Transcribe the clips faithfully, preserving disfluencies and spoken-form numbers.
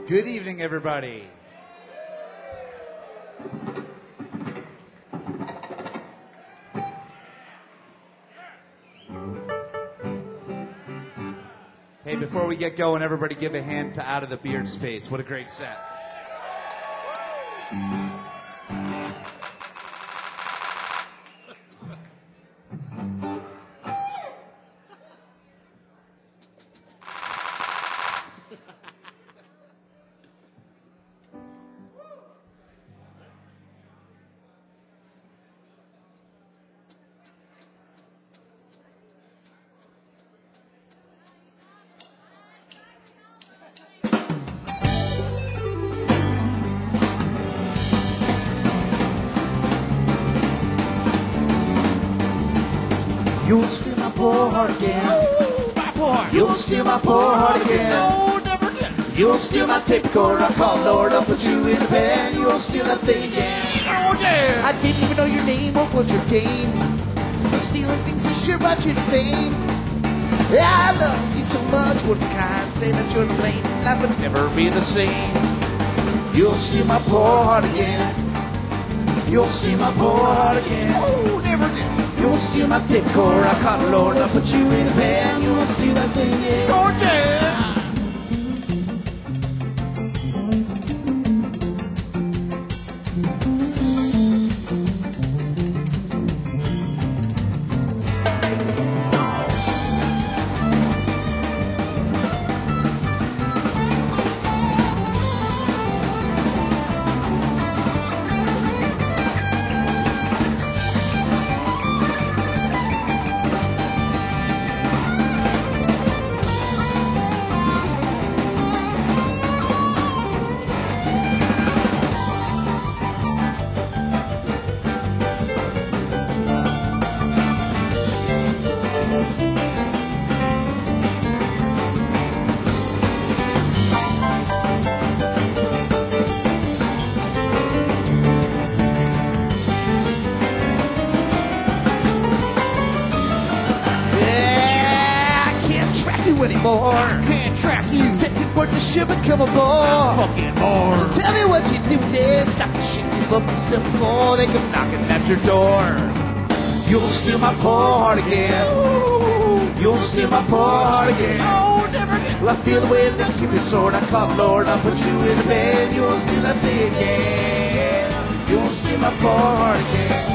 Good evening, everybody. Hey, before we get going, everybody give a hand to Out of the Beard Space. What a great set. You'll steal my poor heart again. Oh, my poor heart. You'll steal my poor heart again. No, never again. You'll steal my tape recorder. I call Lord, I'll put you in a pen. You'll steal that thing again. Oh, yeah. I didn't even know your name or what your game. But stealing things is sure brought you to fame. I love you so much, one of a kind. Say that you're to blame. Life would never be the same. You'll steal my poor heart again. You'll steal my poor heart again. Oh, never again. You'll steal my tape recorder. I call Lord, I'll put you in a pen. You'll steal that thing again. Oh, yeah. Anymore. I can't track you. Tempted for the ship and come aboard. I'm fucking bored. So tell me what you do with this. Stop the shit you up yourself before they come knocking at your door. You'll steal my poor heart again. Ooh. You'll steal my poor heart again. Oh, never again. Well, I feel the way that keep your sword. I call Lord, I'll put you in a bed. You'll steal that thing again. You'll steal my poor heart again.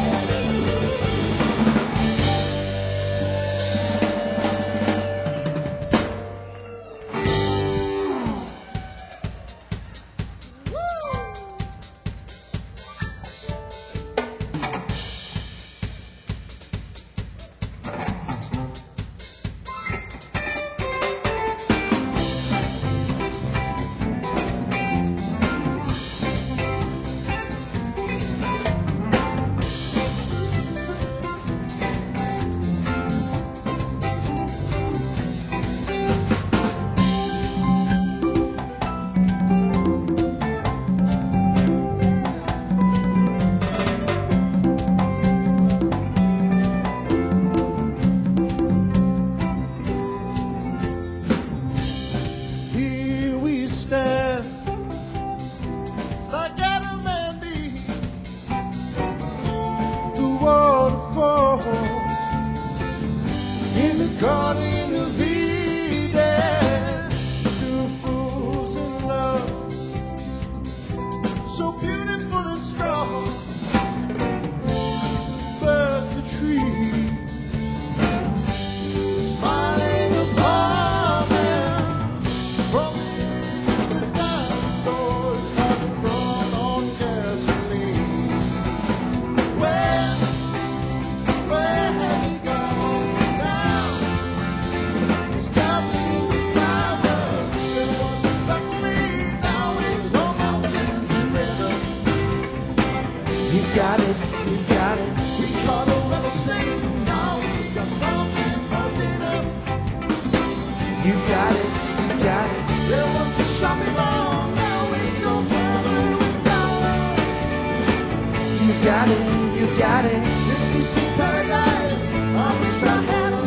got it, you got it. This is paradise. I wish I had a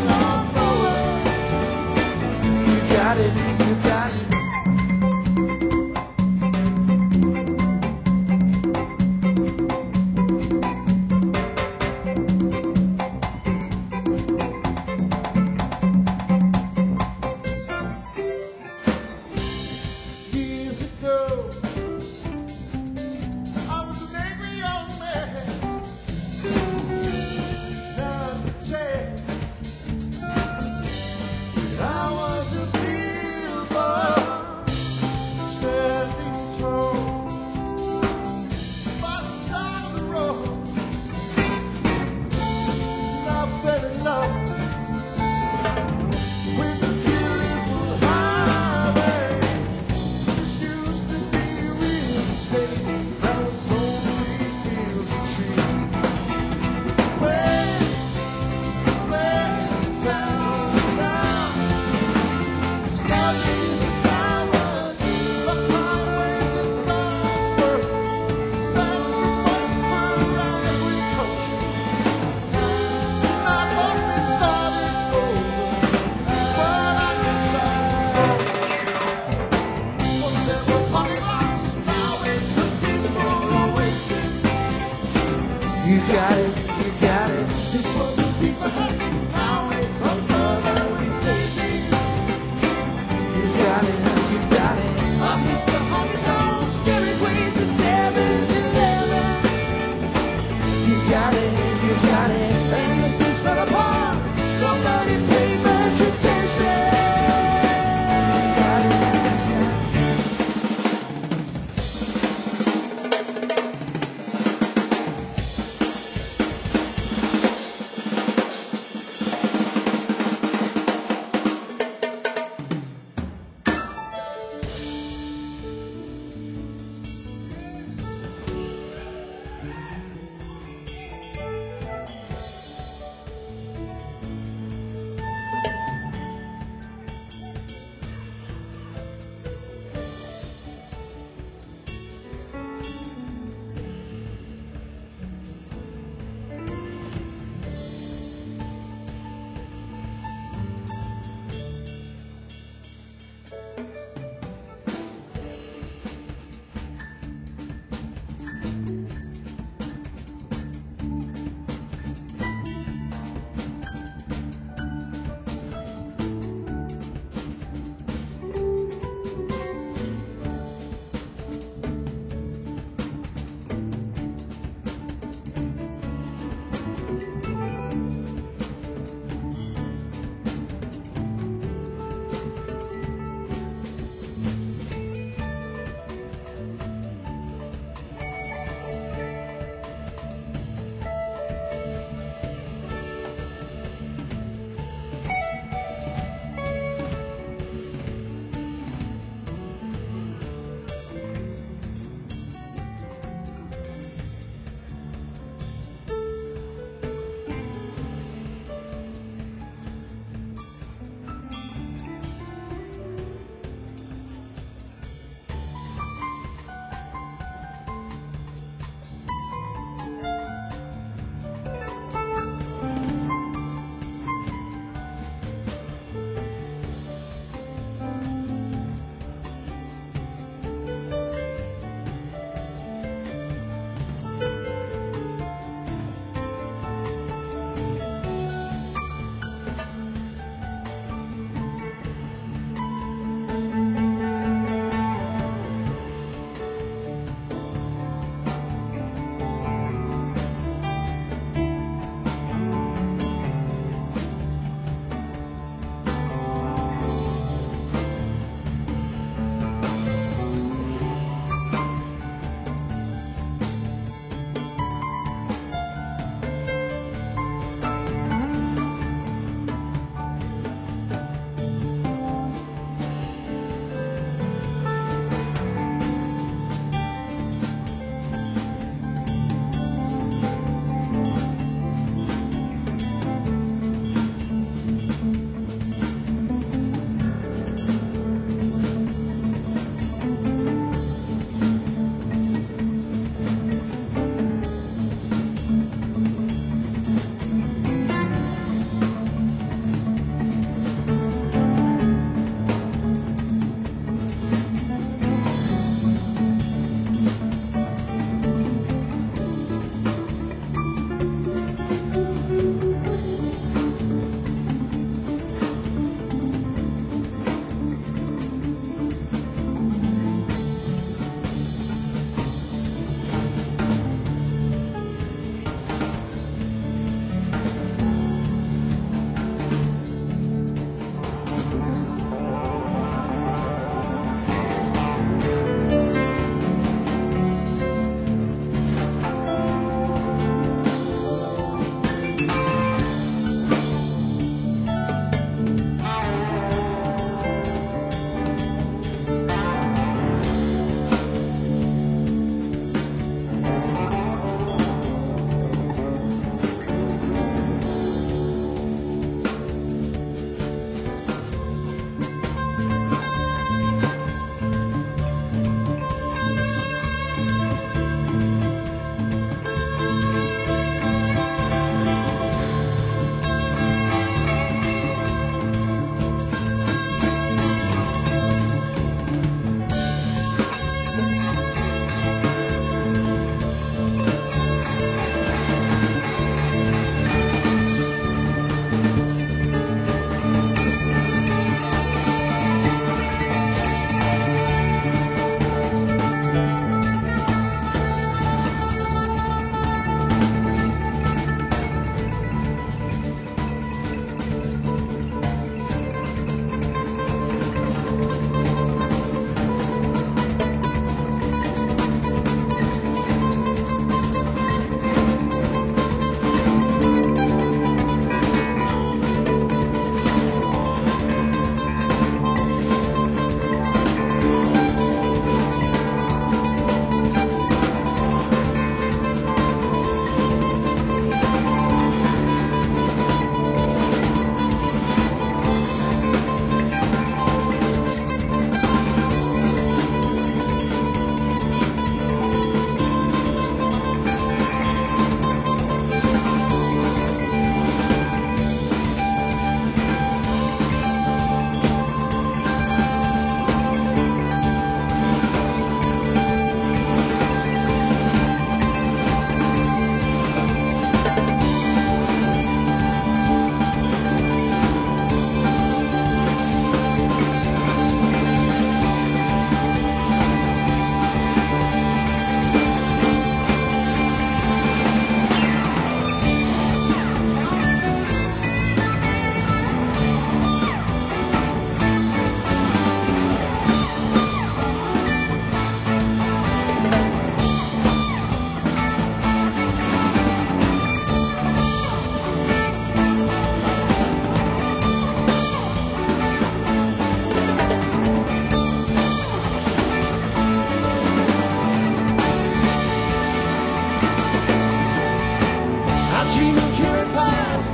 lawnmower. You got it, you got it. You got it, you got it. This was a Pizza Hut. Now it's some other places. You got it, you got it. I miss the honky tonks, Dairy Queens, and seven eleven. You got it, you got it. And the streets fell apart. Nobody paid much attention. Got it, got it.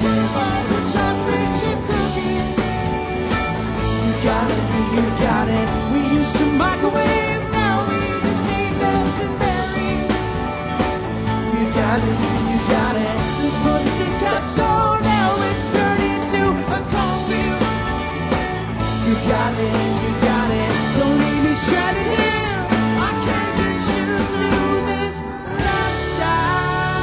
bars of chocolate chip cookies. You got it, you got it. We used to microwave, now we just eat nuts and berries. You got it, you got it. This was a discount store, now it's turned into a cornfield. You got it, you got it. Don't leave me stranded here. I can't get used to this lifestyle.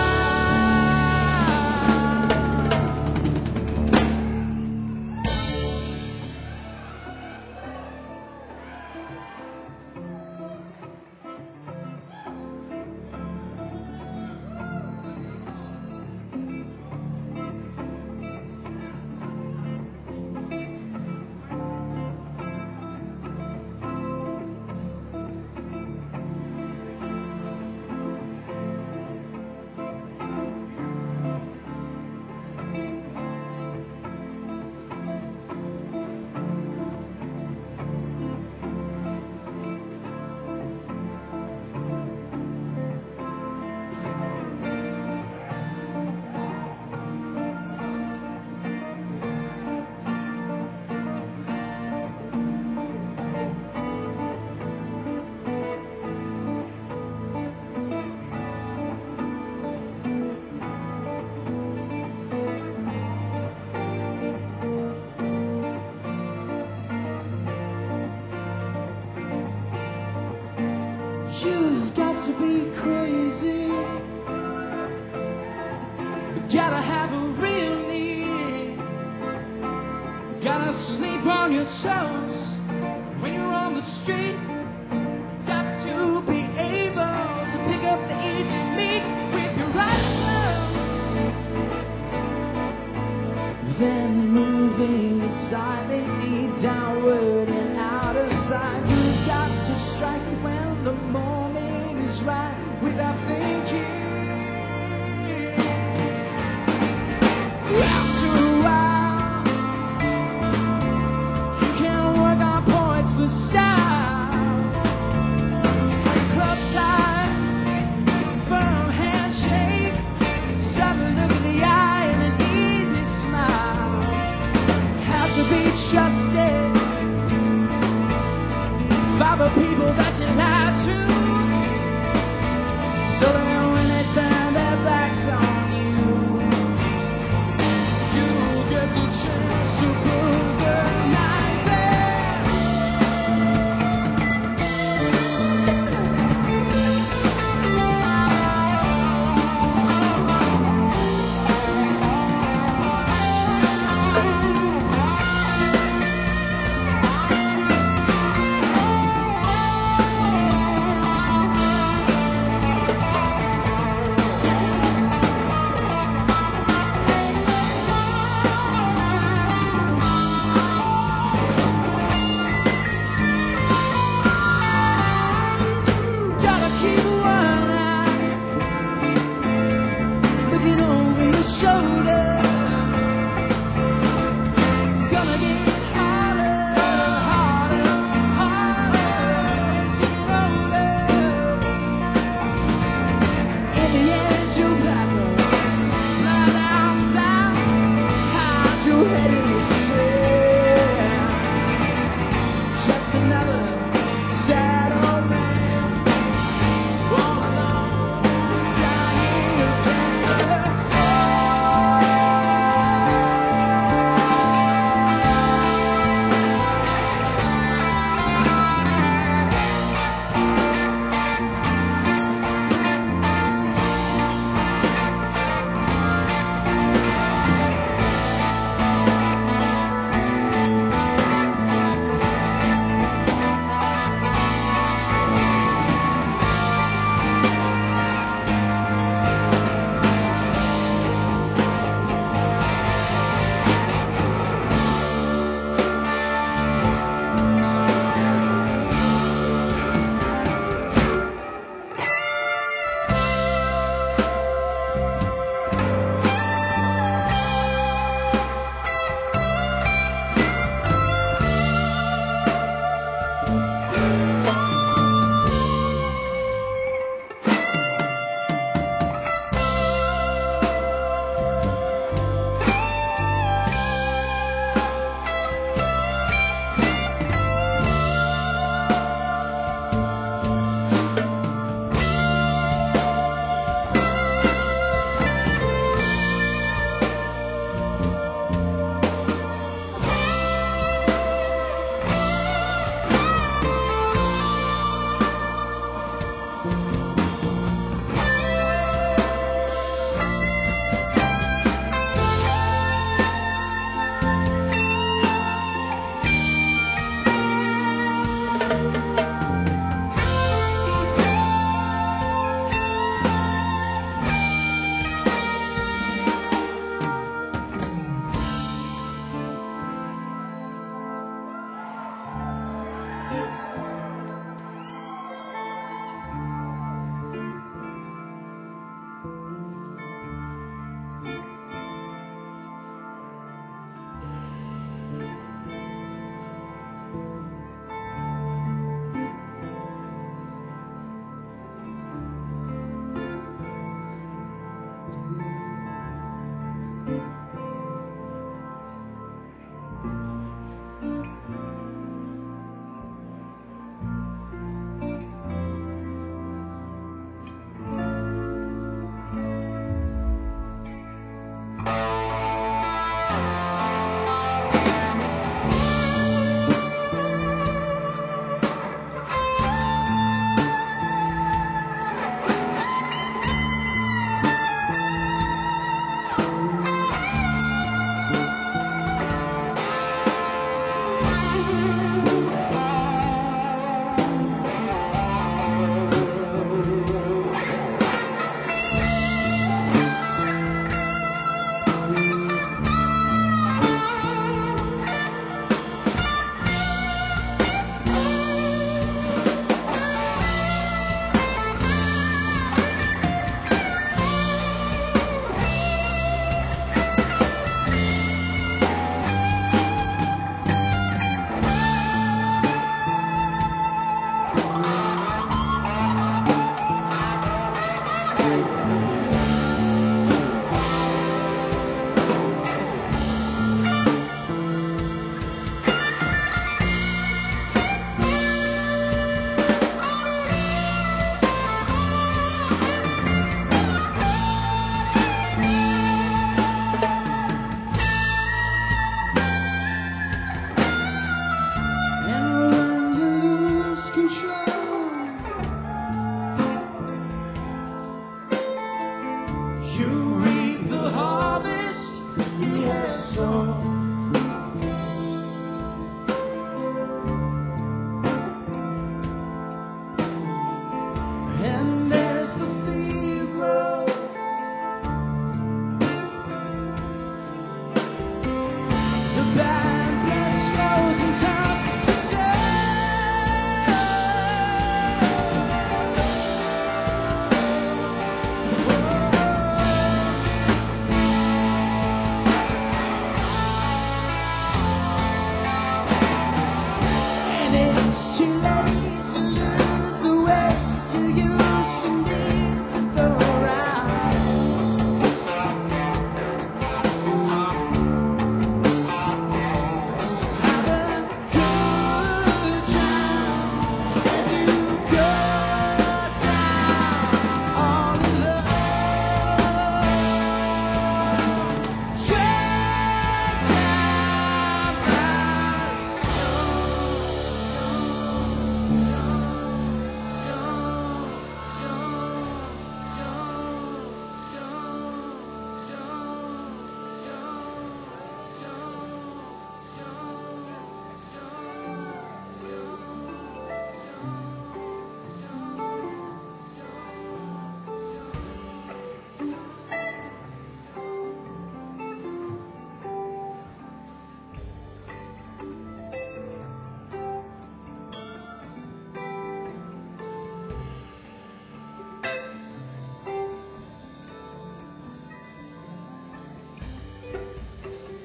You've got to be crazy. You gotta have a real need. Gotta sleep on your toes when you're on the street. Got to be able to pick up the easy meat with your eyes closed. Then moving silently downward and out of sight. You've got to strike when the moment is right without thinking. After a while, you can work on points for style. Club side, firm handshake, sudden look in the eye and an easy smile. Have to be trusted by the people that you lie to, so that when they turn their backs on you, you get the chance to put the knife there.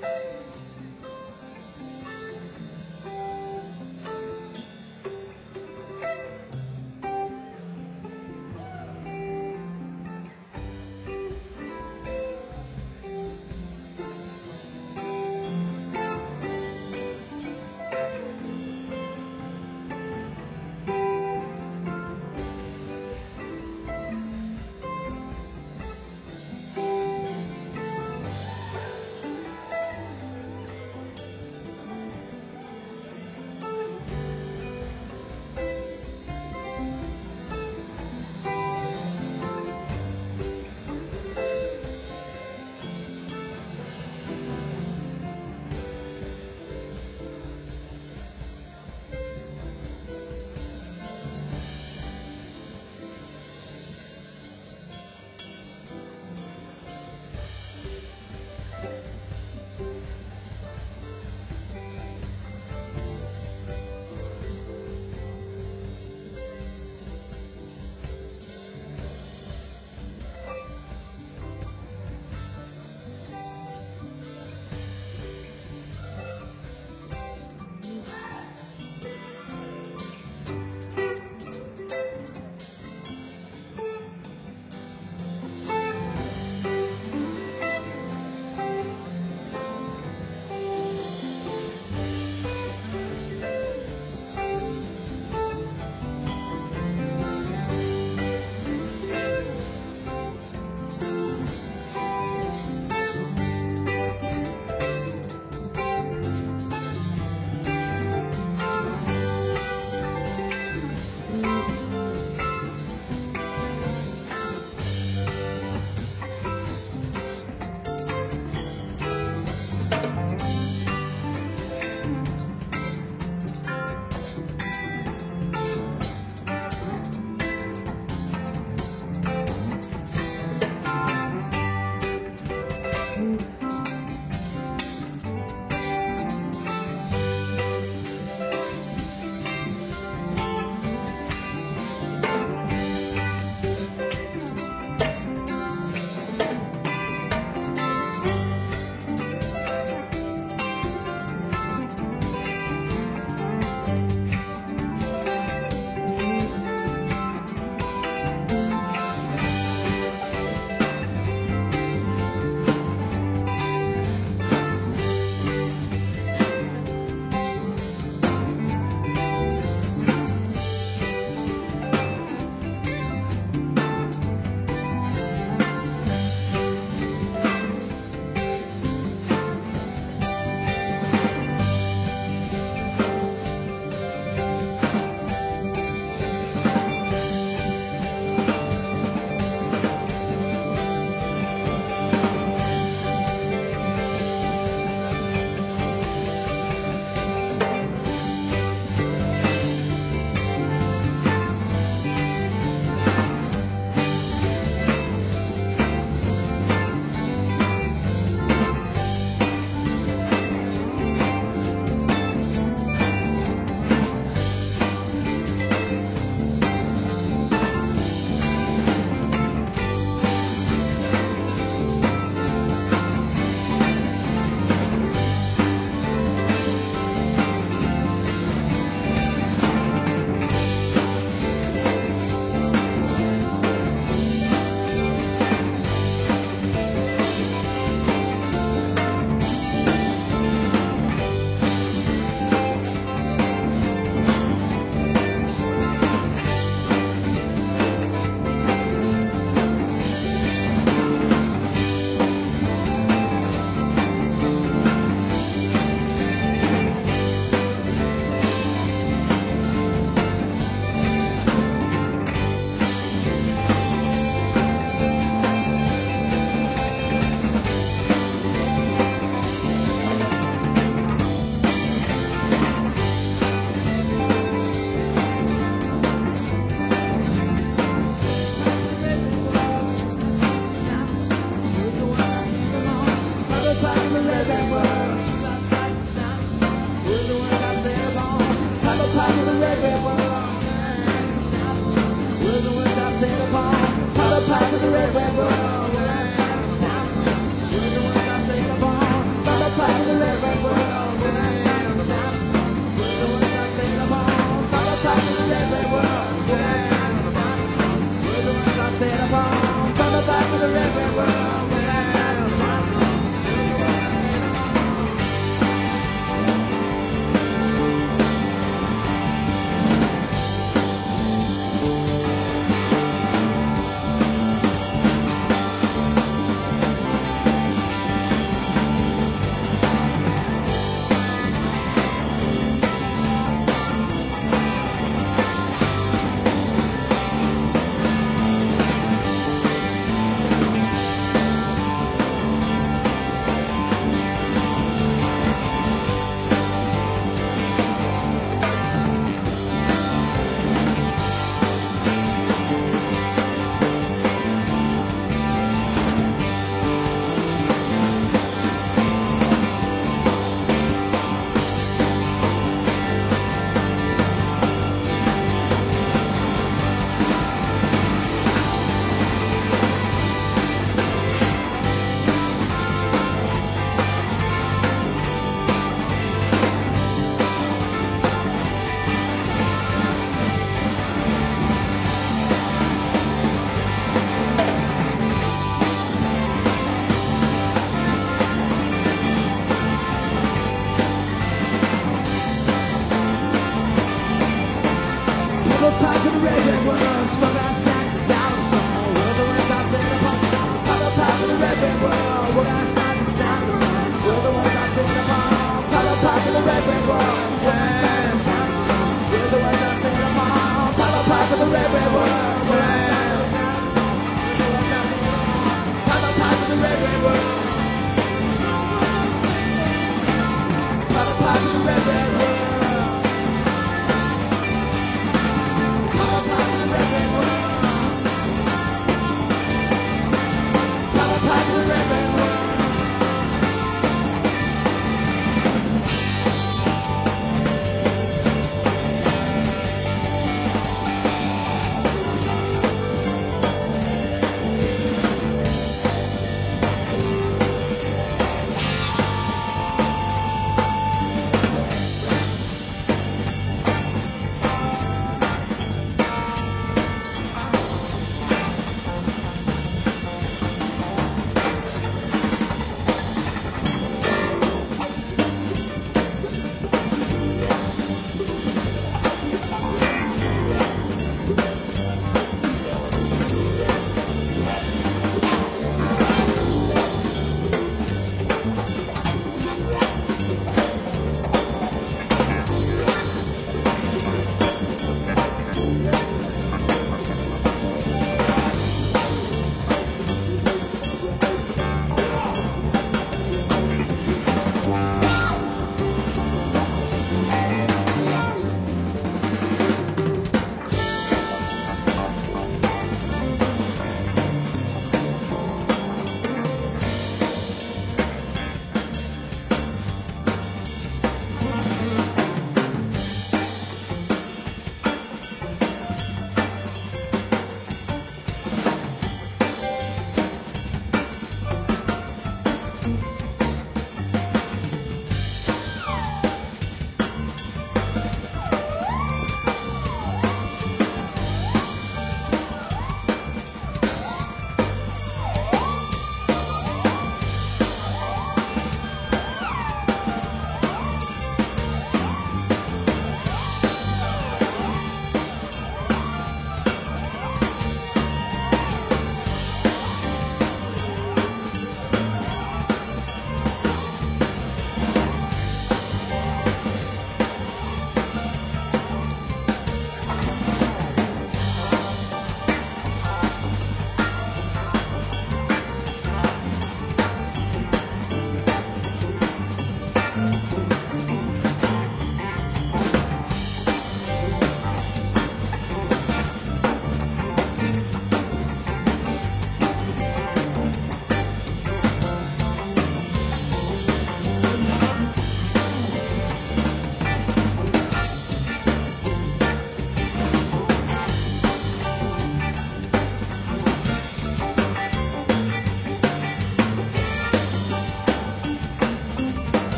Papa,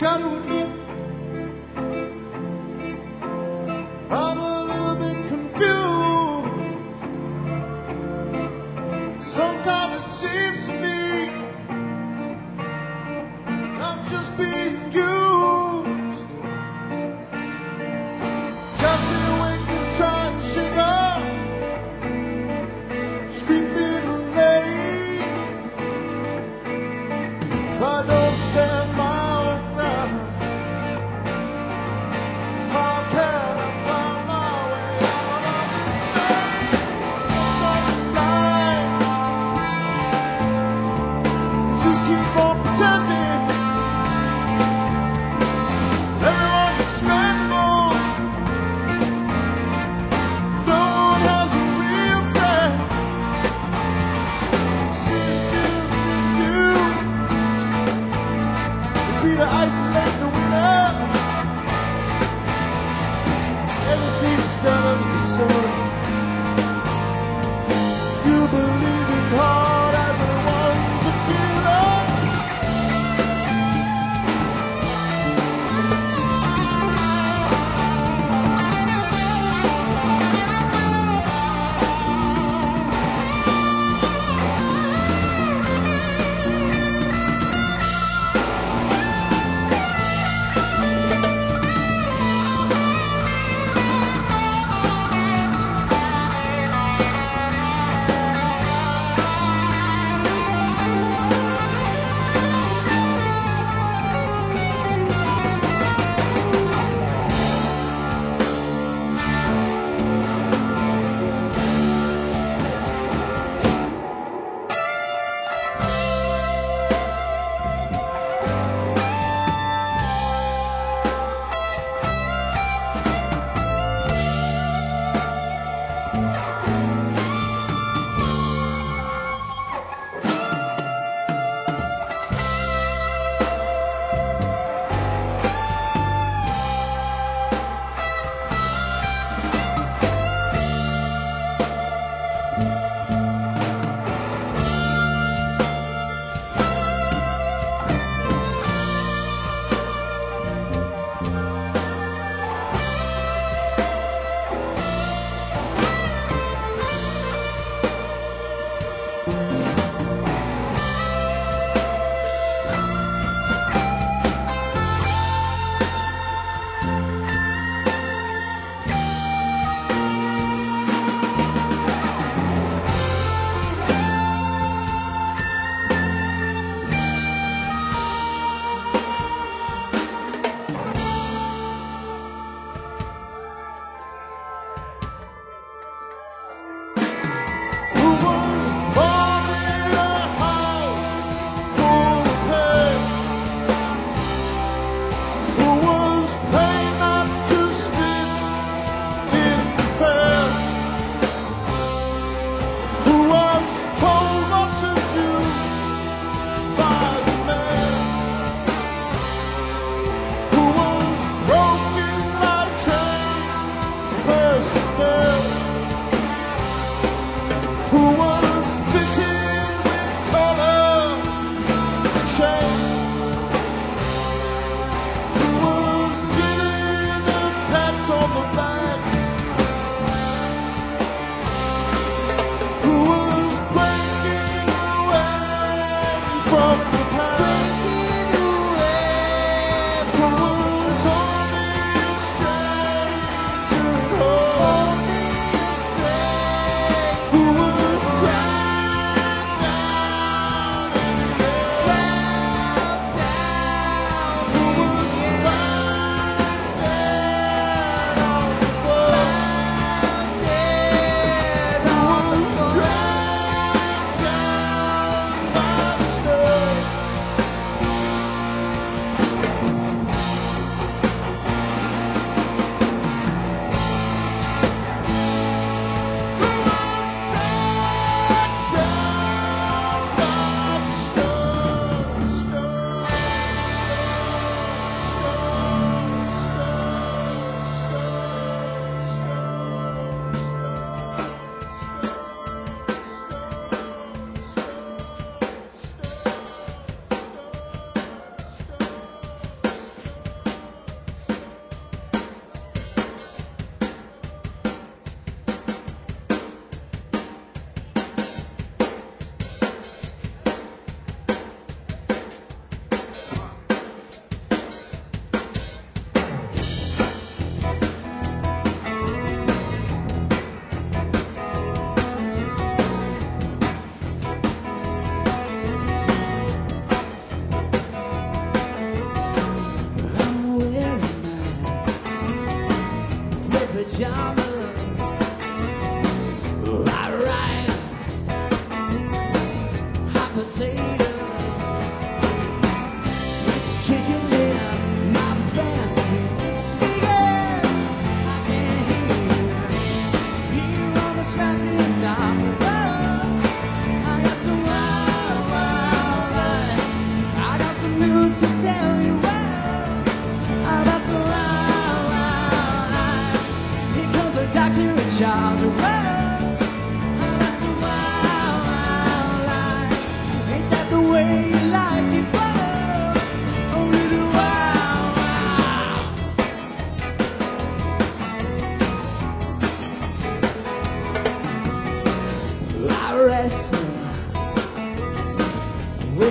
gotta admit, I'm a little bit confused. Sometimes it seems to me I'm just being used. Just the way you try and shake up, screaming lanes. If I don't stand my own ground, how can I find my way out of this thing? It's not lying. You just keep on pretending. Everyone's expendable. No one has a real friend. Seems to be you. Be to isolate the winner. Everything's done under the sun. You believe it hard, everyone's a killer. Who was born in a house full of pain? Who was trained not to spit in the fair? Who was told what to do by the man? Who was broken by trained personnel? Who was fitted with color and shame? Who was given a pat on the back? Who was breaking away from the past? Who was only a stranger at home? Who was ground down in the air? Who was found dead on the floor? Who was dragged down by the snow?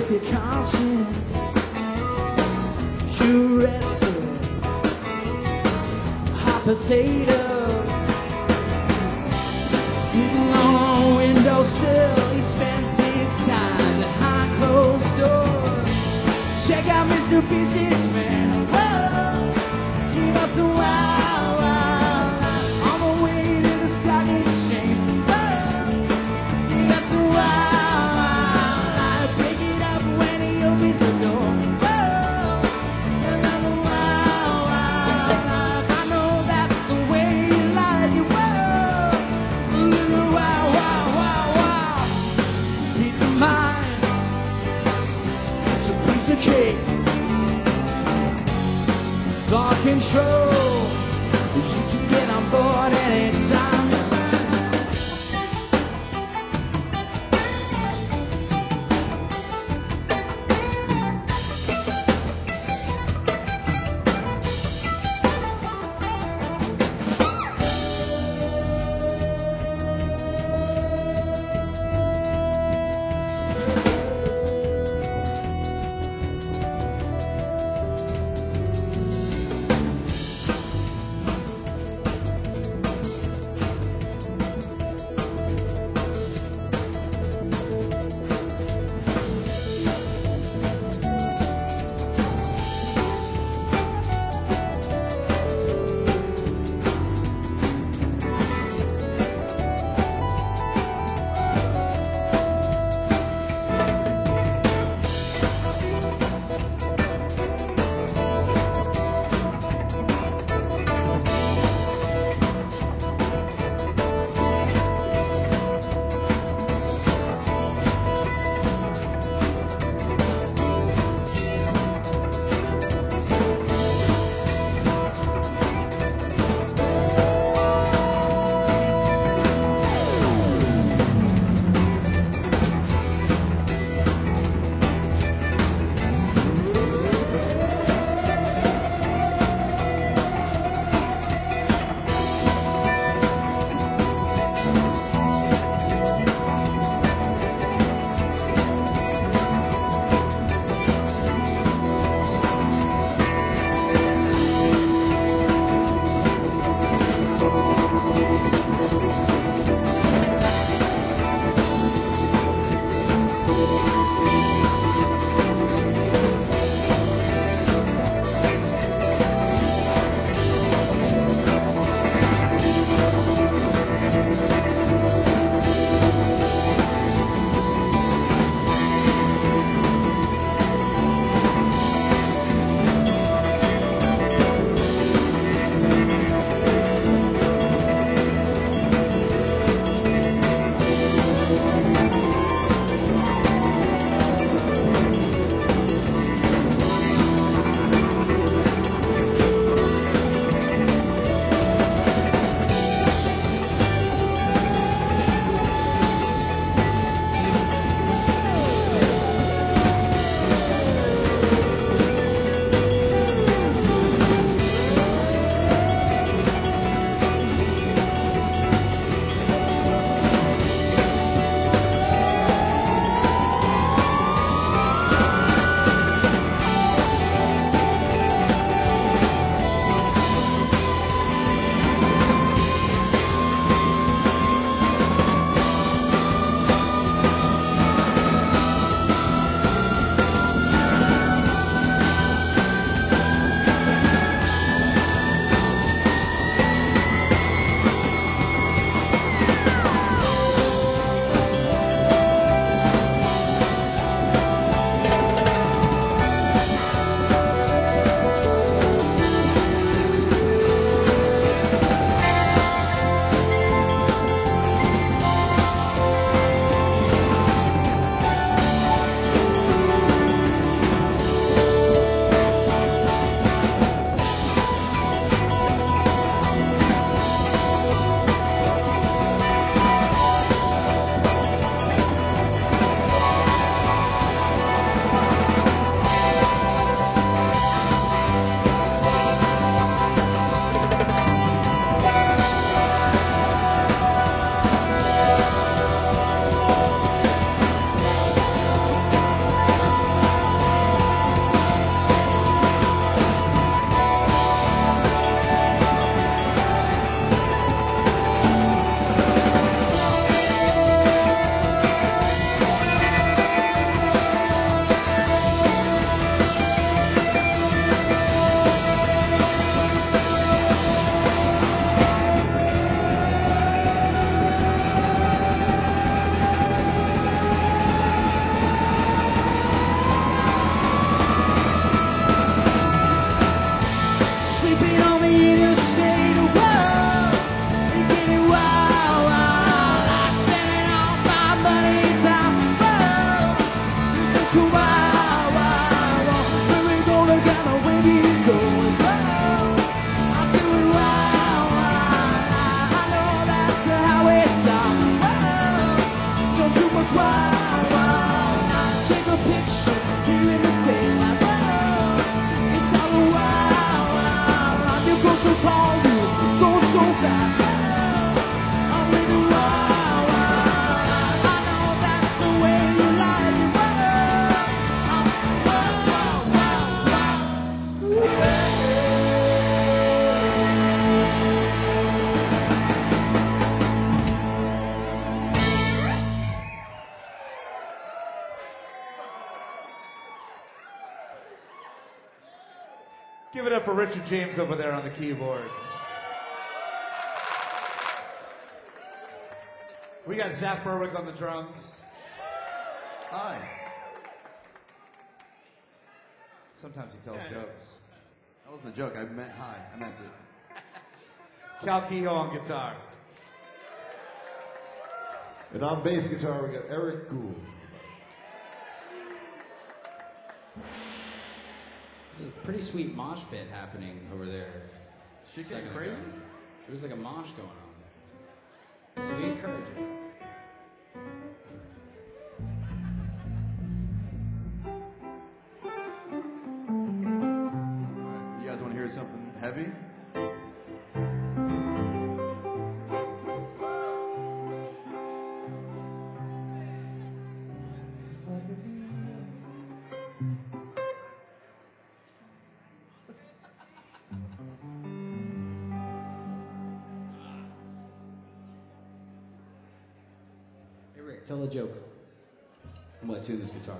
with your conscience. You wrestle, hot potato, sitting on a windowsill. He spends his time behind closed doors. Check out Mister Businessman. Whoa, he wants a wild, wild life on the way to the stock exchange. Whoa, he got some wild, wild life. Break it up when he opens the door. Whoa, another wild, wild life. I know that's the way you like it. Whoa, a little wild, wild, wild, wild. Peace of mind. It's a piece of cake. Thought control. You can get on board anytime you like. Give it up for Richard James over there on the keyboards. We got Zach Berwick on the drums. Hi. Sometimes he tells Yeah. jokes. That wasn't a joke. I meant hi. I meant it. Cal Kehoe on guitar. And on bass guitar, we got Eric Gould. There's a pretty sweet mosh pit happening over there. She Second getting ago. crazy? There was like a mosh going on. We encourage it. You guys want to hear something heavy? Hey Rick, tell a joke. I'm gonna tune this guitar.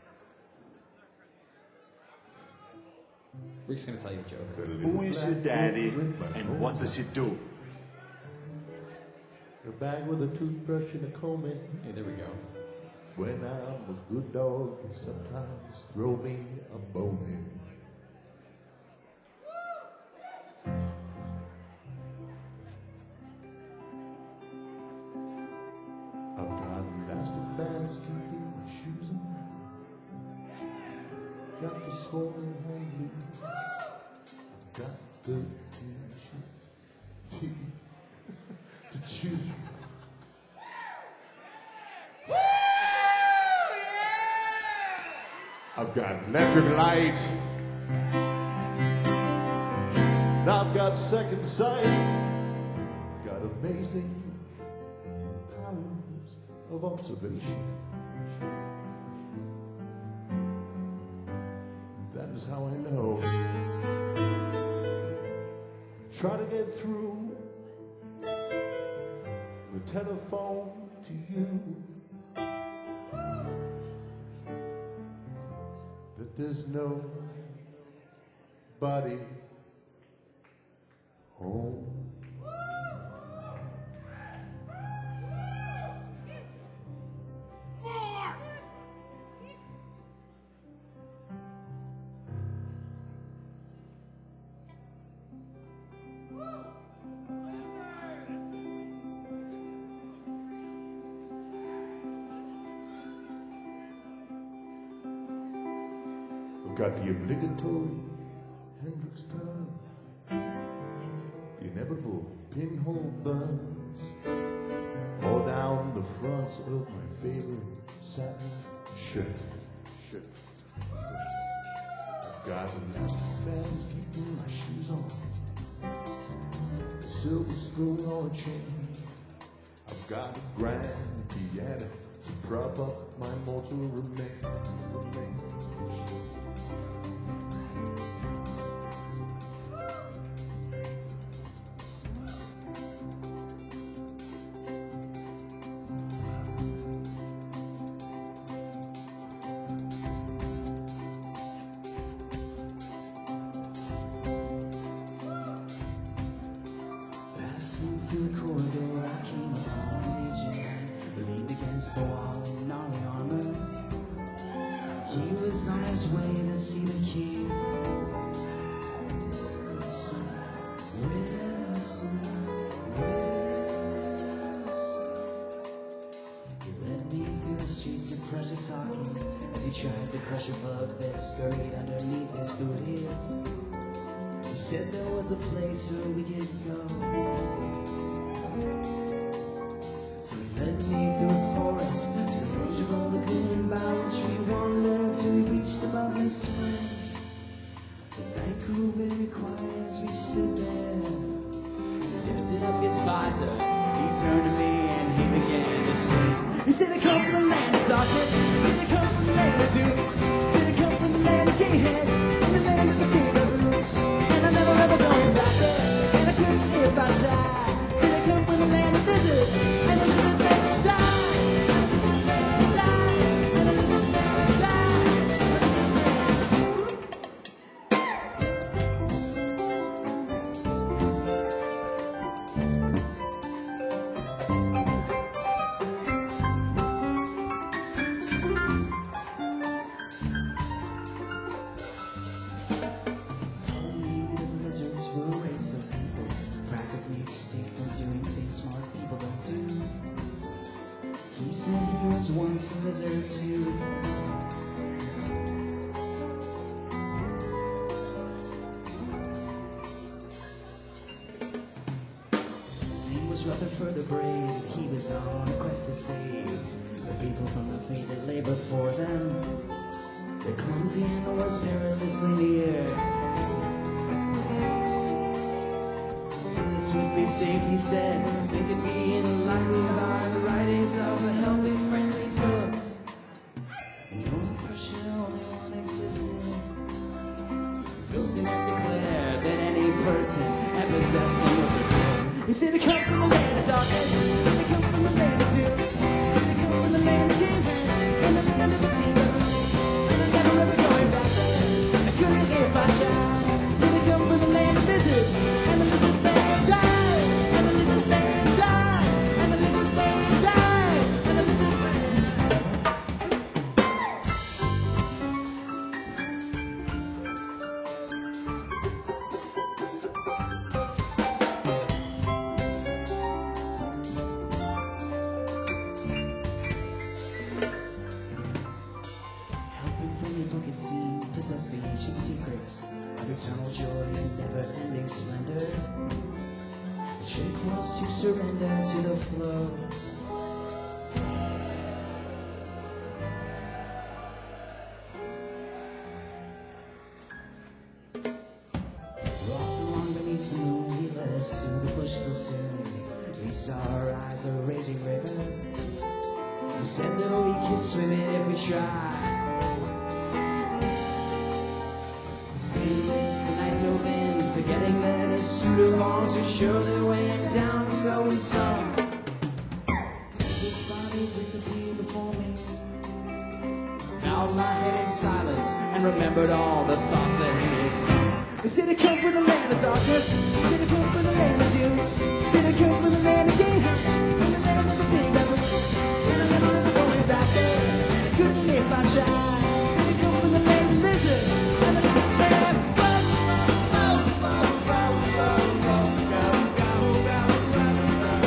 Rick's gonna tell you a joke. Who is your daddy and what does he do? A bag with a toothbrush and a comb in. Hey, there we go. When I'm a good dog, you sometimes throw me a bone in. I've got elastic bands keeping my shoes on. Got the swollen hand loose. I've got the t-shirt to choose from. I've got electric light. Now I've got second sight. I've got amazing powers of observation. That is how I know. Try to get through the telephone to you. That there's no body home. We've got the obligatory Hendrix pearl, the inevitable pinhole burns, all down the fronts of my favorite satin shirt. shirt. I've got elastic bands keeping my shoes on, a silver spoon on a chain. I've got a grand piano to prop up my mortal remain. remain. Passing through the corridor, I came upon a agent, leaned against the wall in gnarly armor. He was on his way to see the king. Wilson, Wilson, Wilson. He led me through the streets of Prussia talking as he tried to crush a bug that scurried underneath his boot heel. He said there was a place where we could go. So he led me through a forest to the edge of a lagoon, by which we wandered till we reached above the spring. The night grew very quiet as we stood there. He lifted up his visor, he turned to me and he began to sing. He said, I come from the land of darkness, he said, I come from the land of doom, he said, I come from the land of Ganesh, and the land of the Peteroo. And I'm never ever going back there, and I couldn't if I tried. Said I come from the land of lizards, and the lizards make me die. And the lizards make me die. And the lizards make me die. And the lizards make me die. was once a lizard too. His name was Rutherford the Brave. He was on a quest to save the people from the fate that lay before them. The clumsy and was perilously near. This would be saved, he said, thinking me in line with the writings of a healthy, friendly book. No pressure, only one existed. Wilson had declared that any person had possessed him was a crook. He said to come from the land of darkness, he said to come from the land of doom, he said to come from the land of game and the land of the kingdom. And I'm never ever going back there. I couldn't if I tried. He said to come from the land of lizards, and the lizards they die, and the lizards they die, and the lizards they die, and the lizards they helping from your book, it seemed, possess the ancient secrets of eternal joy and never-ending splendor. The trick was to surrender to the flow. Walked along beneath the moon, he led us through the bush till soon we saw our eyes a raging river. He said that we could swim it if we tried. Seas the night dove in, forgetting that a suit of arms would surely weigh him down, so we saw his body disappear before me. Bowed my head in silence and remembered all the thoughts that he made. They said to come from the land of darkness, they said to come from the land of doom, they said to come from the land of game, from the land of the big devil. And I'm never ever going back there, and I couldn't if I tried. They said to come from the land of lizards, and the lizards they have bugs. Oh, oh, oh, oh, oh, go, go, go,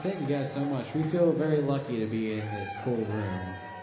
Thank you guys so much. We feel very lucky to be in this cool room.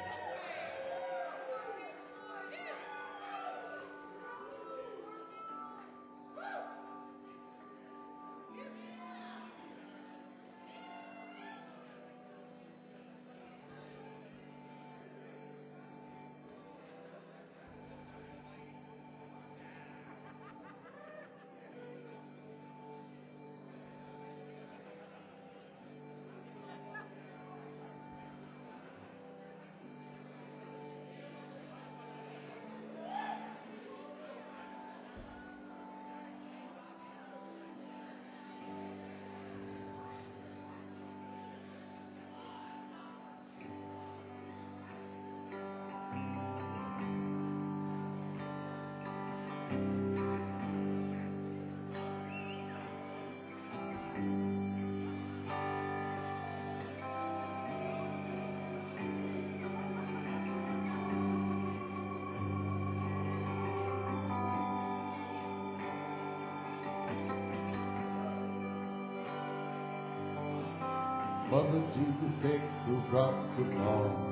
Mother, do you think you'll drop the ball?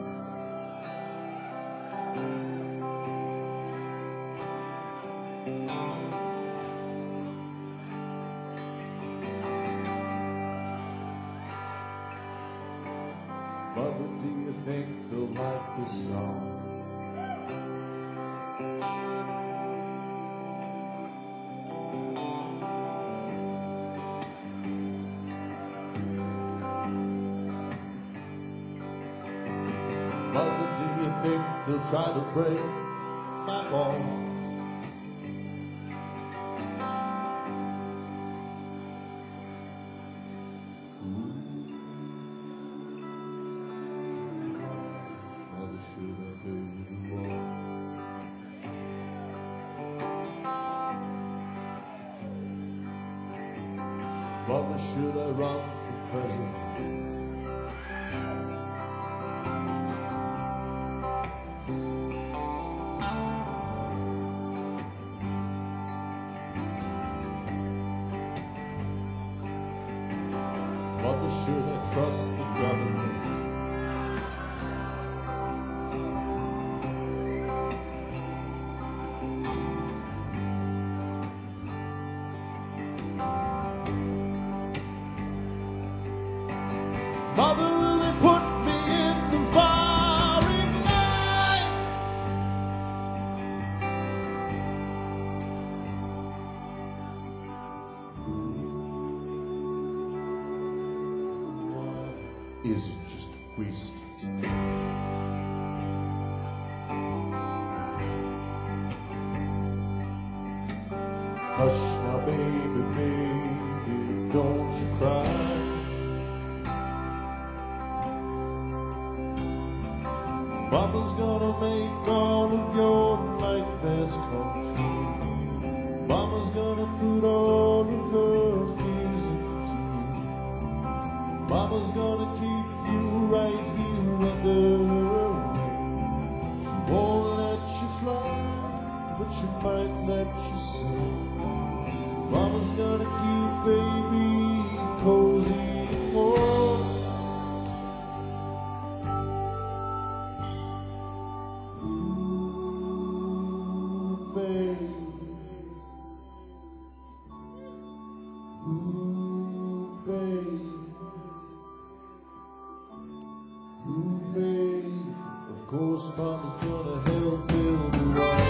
Mother, do you think they'll like this song? Mother, do you think they'll try to break my balls? Mother, should I pay you more? Mother, should I run for president? Mother, should I trust the government? Mother, will they put me in the firing line? Is it just a waste of time? Hush now, baby, baby, don't you cry. Mama's gonna make all of your nightmares come true. Mama's gonna put all of her fears into you. Mama's gonna keep you right here under her wing. She won't let you fly, but she might let you sing. Mama's gonna keep baby cozy and warm. Ooh, baby. Ooh, baby. Of course, Mama's gonna help build the wall.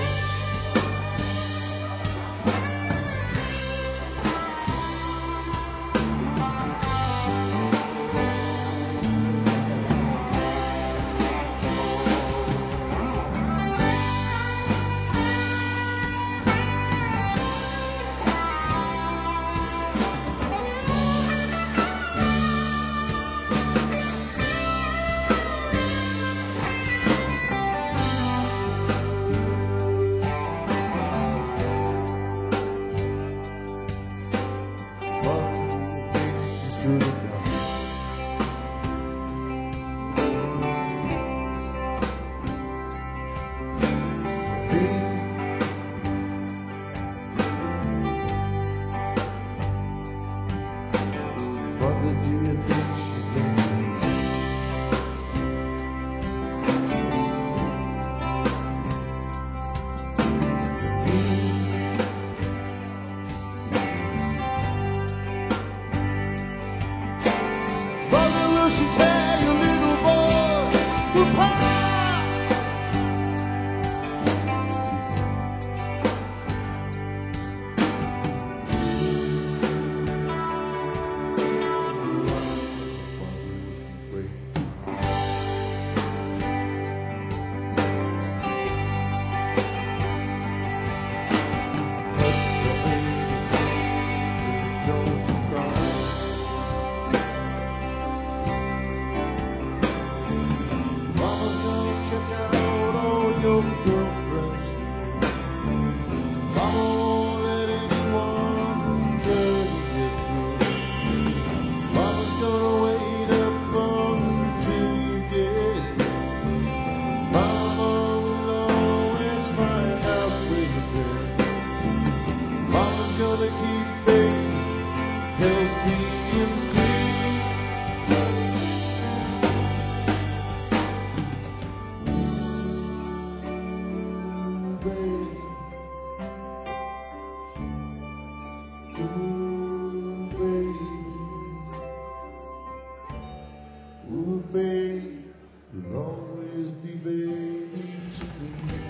your girlfriend's feet. Mama won't let anyone drag you through. Mama's gonna wait up until you get here. Mama will always find out where you've been. Mama's gonna keep baby healthy and clean. Ooh, baby. Ooh, baby. You'll always be baby to me.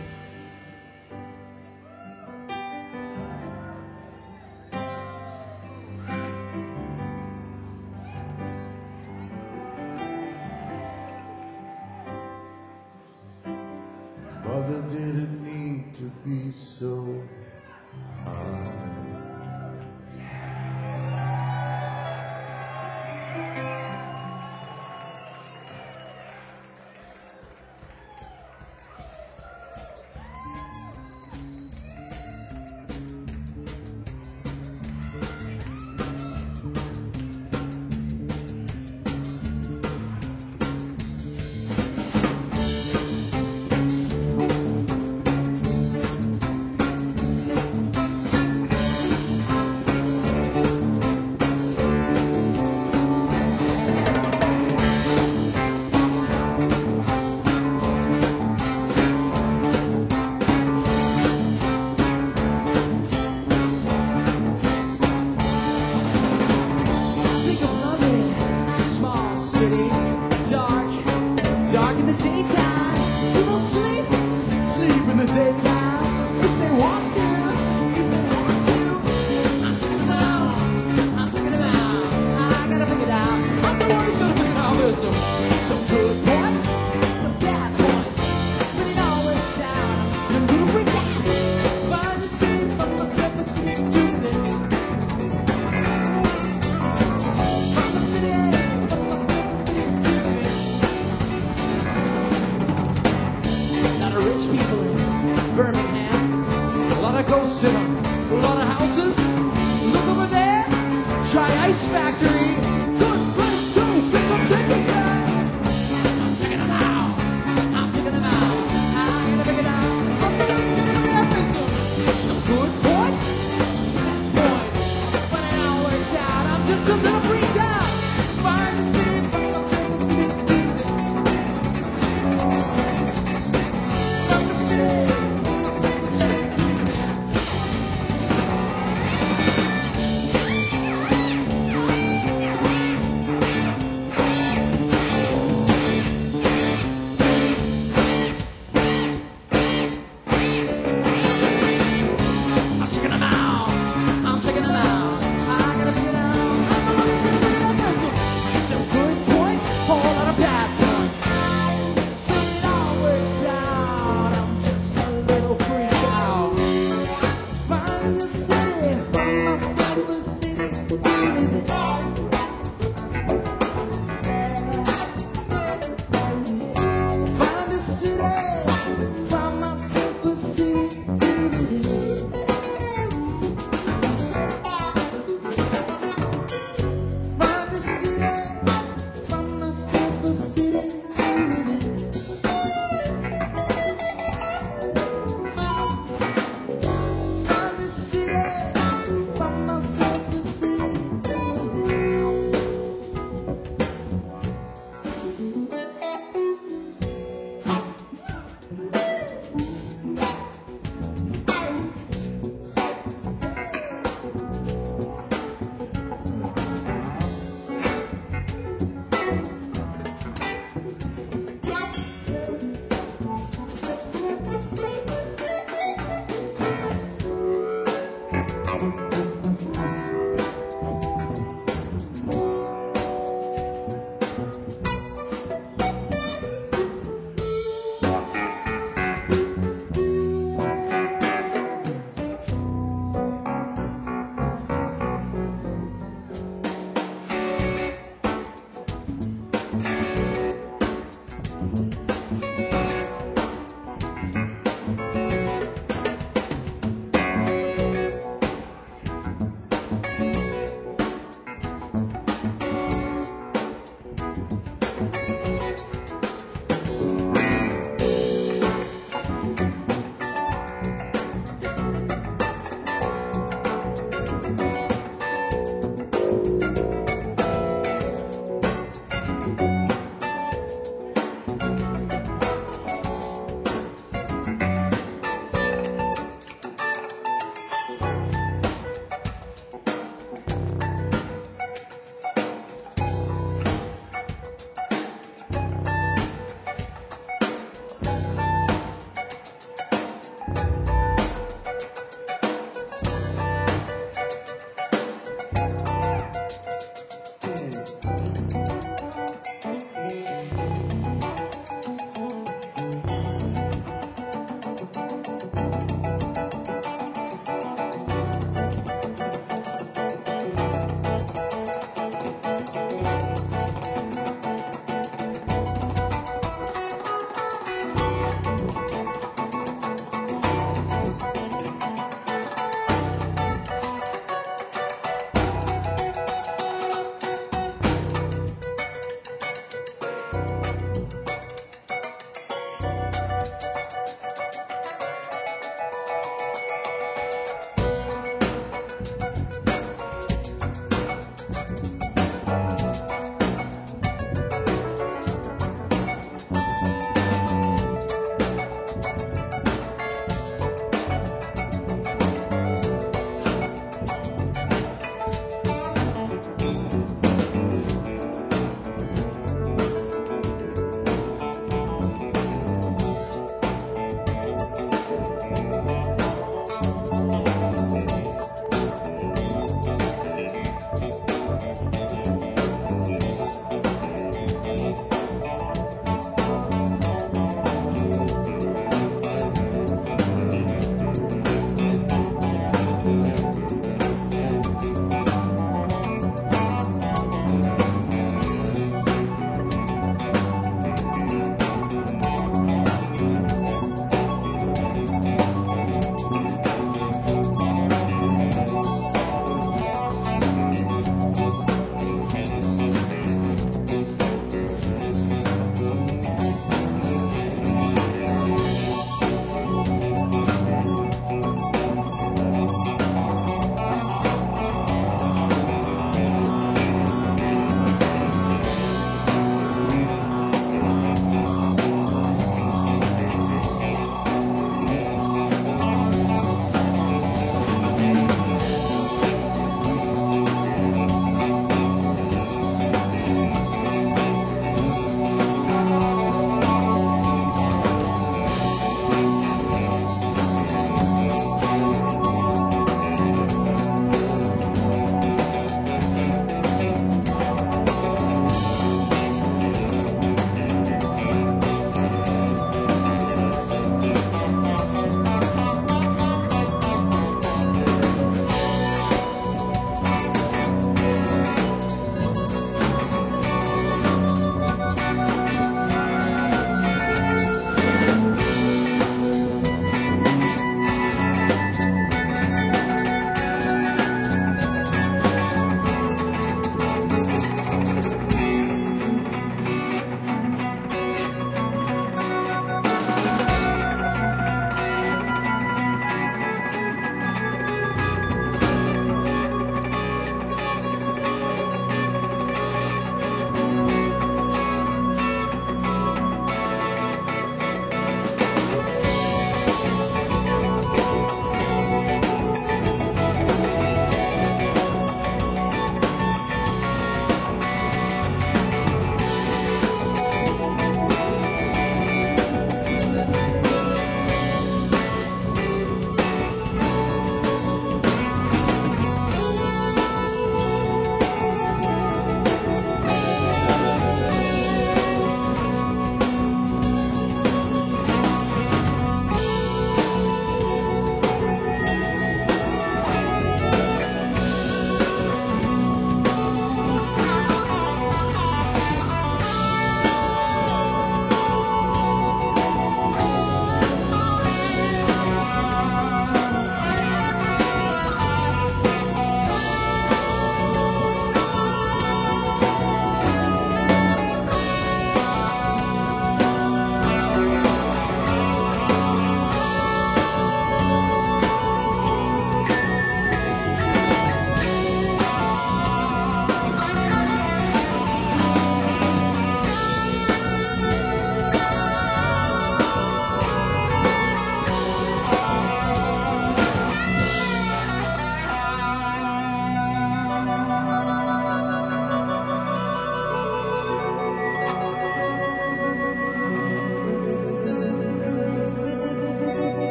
Mother didn't need to be so hard. Think of loving a small city, dark, dark in the daytime. People sleep, sleep in the daytime if they want to, if they want to. I'm checking them out, I'm checking them out. I gotta pick it out. I'm the one who's gonna pick it out. There's some, some good points, some bad points. But it all works out. I'm just gonna freak out. Find the city for myself, let's do it. A lot of rich people in Birmingham, a lot of ghosts in them, a lot of houses. Look over there, try Ice Factory. Good place to pick up tickets. I'm checking them out, I'm checking them out. I gotta pick it out. I'm gonna pick it up with some, some good boys, boys. But it all works out. I'm just a little freaked out. Find the city for myself, let's do it.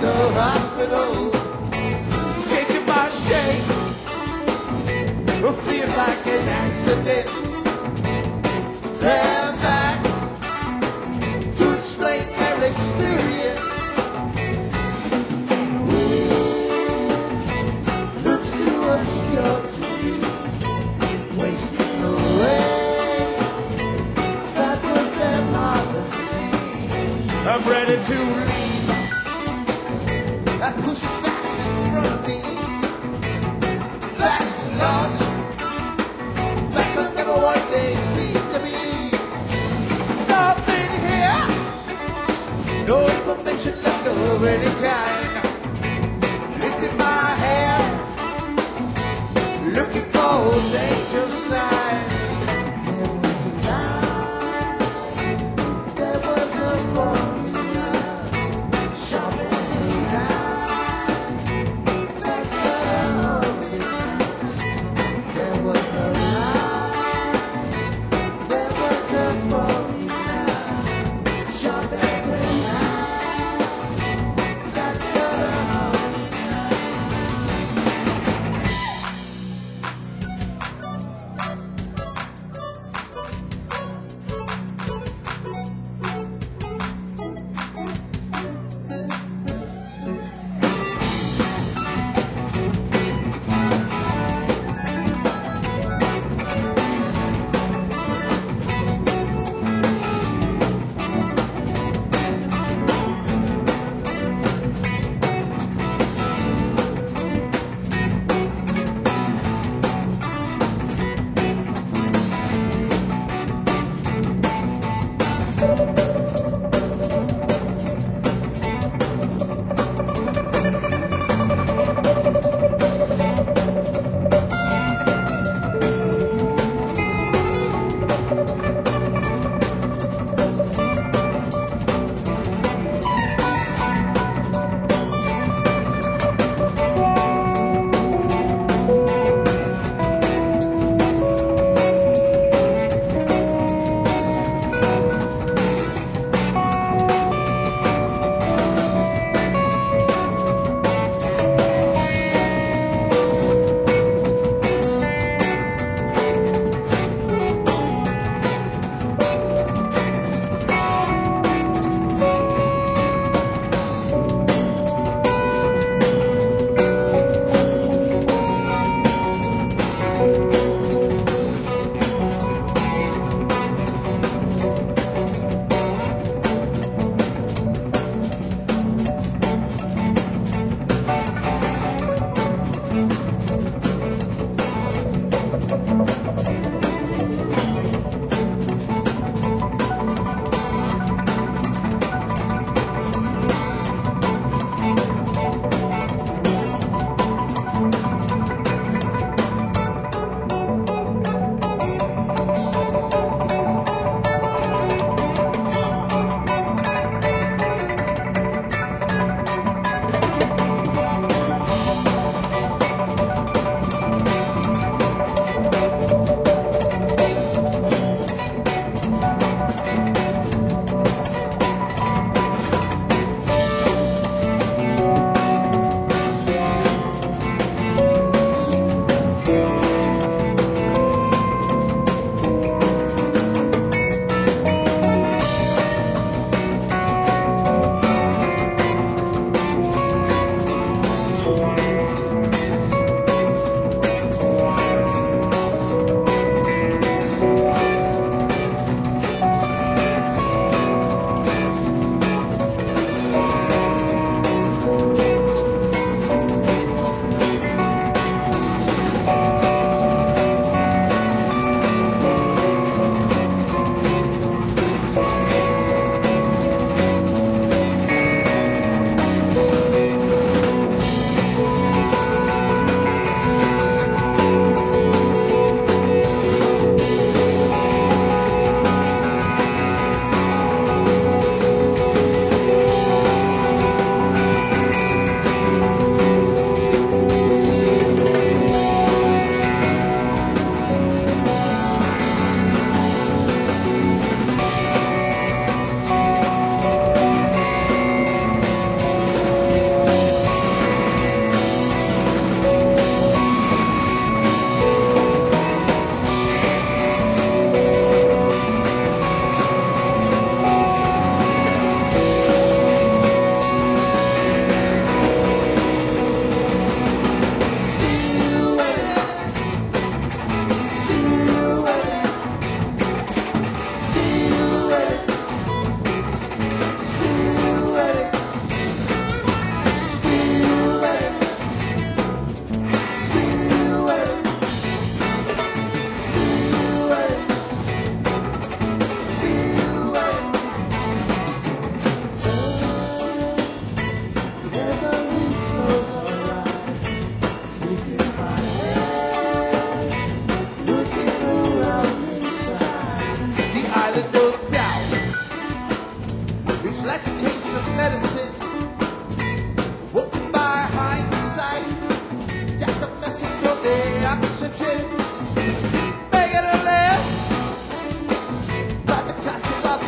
the hospital, taken by shame, feel like an accident. They're back to explain their experience. Looks too obscure to me, wasting away. That was their policy. I'm ready to leave. I push it fast in front of me. That's lost. Facts are never what they seem to be. Nothing here. No information left of any kind. Lifting my hair, looking for danger signs. There was a line, there was a formula, sharp as a knife, fast as there was a line, there was a formula, sharp as a knife, fast as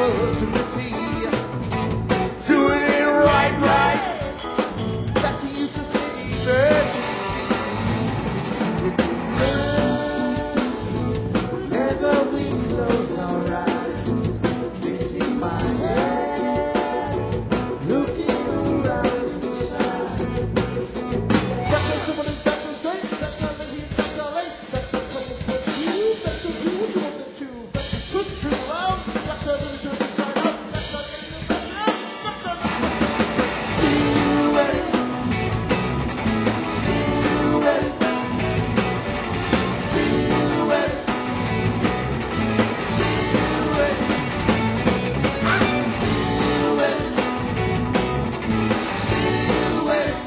eternity. Doing it right, right. That's the use of city emergencies. Whenever we close our eyes, lifting my head, looking around inside. That's not someone who dances straight. That's not lazy. That's not late. That's not something for you. That's not you. What you want them to? That's just twist, turn around. That's not the turn inside out. That's not getting it back out. That's not still waiting. Still waiting. Still waiting. Still waiting. Still waiting. Still waiting.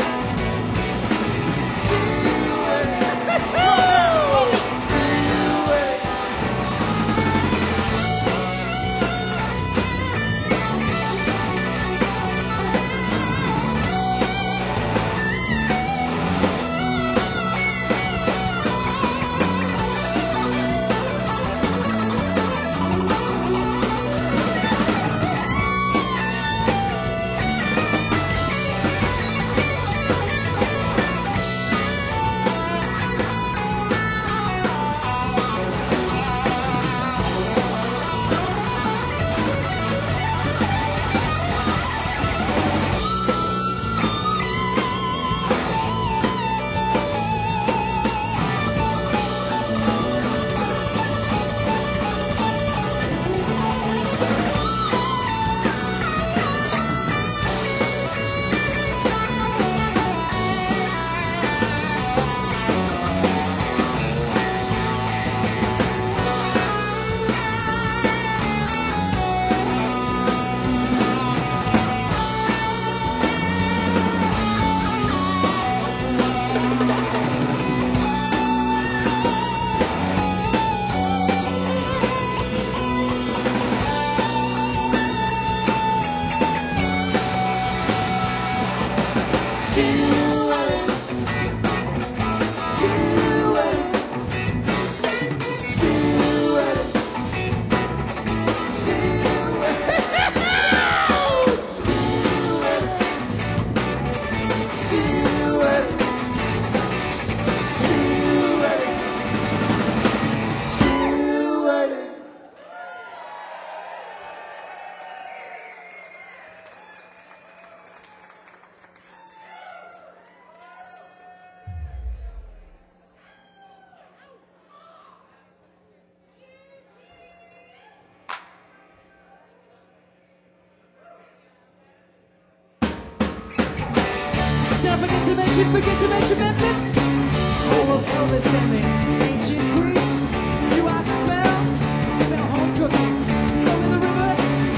Did I forget to mention, forget to mention Memphis? Home of Elvis and me. Ancient Greece. You I smell, smell home cooking. So in the river,